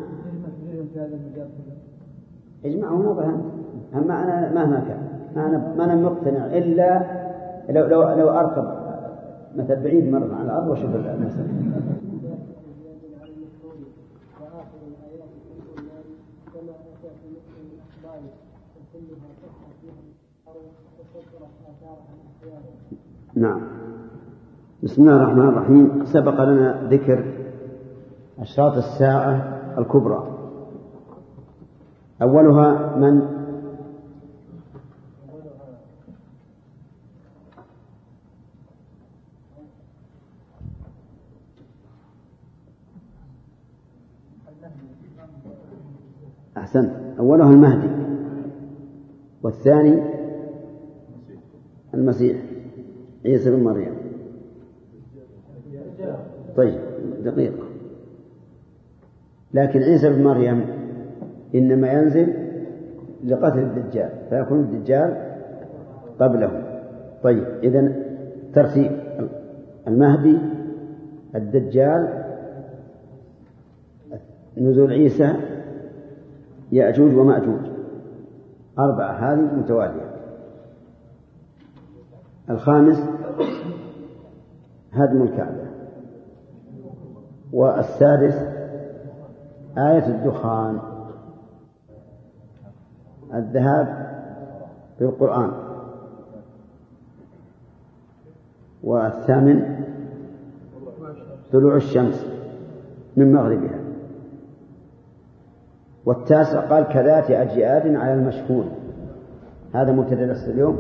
اجمع هنا ظهر. أما أنا مهما كان ما أنا مقتنع إلا لو أركب مثل بعيد مرة عن الأرض وأشوف المسألة. نعم. بسم الله الرحمن الرحيم. سبق لنا ذكر أشراط الساعة الكبرى. أولها من؟ أحسنت. أولها المهدي، والثاني المسيح عيسى بن مريم. طيب دقيقة، لكن عيسى بن مريم إنما ينزل لقتل الدجال، فيكون الدجال قبله. طيب إذن ترتيب: المهدي، الدجال، نزول عيسى، يأجوج ومأجوج. 4 هذه متوالية. الخامس هدم الكعبة. والسادس آية الدخان، الذهاب بالقرآن. والثامن طلوع الشمس من مغربها. والتاسع قال كذات أجياد على المشهور. هذا مبتدأ درس اليوم.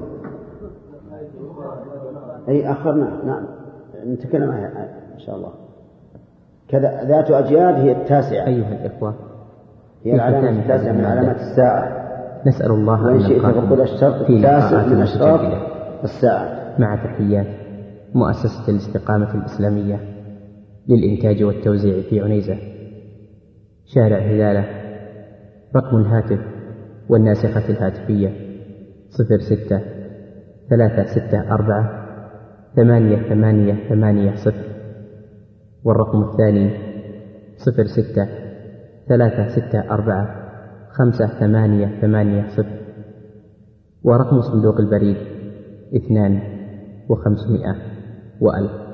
أي أخرنا، نعم نتكلم عنها إن شاء الله. كذا ذات أجياد هي التاسعة أيها الإخوة، هي العلامة التاسعة من علامات الساعة. نسأل الله وإن شئت فقل الشرط التاسع من أشراط الساعة. مع تحيات مؤسسة الاستقامة الإسلامية للإنتاج والتوزيع في عنيزة، شارع هلالة. رقم الهاتف والناسخة الهاتفية 06-364-8880. والرقم الثاني 06-364-5880. ورقم صندوق البريد 2500 و1000.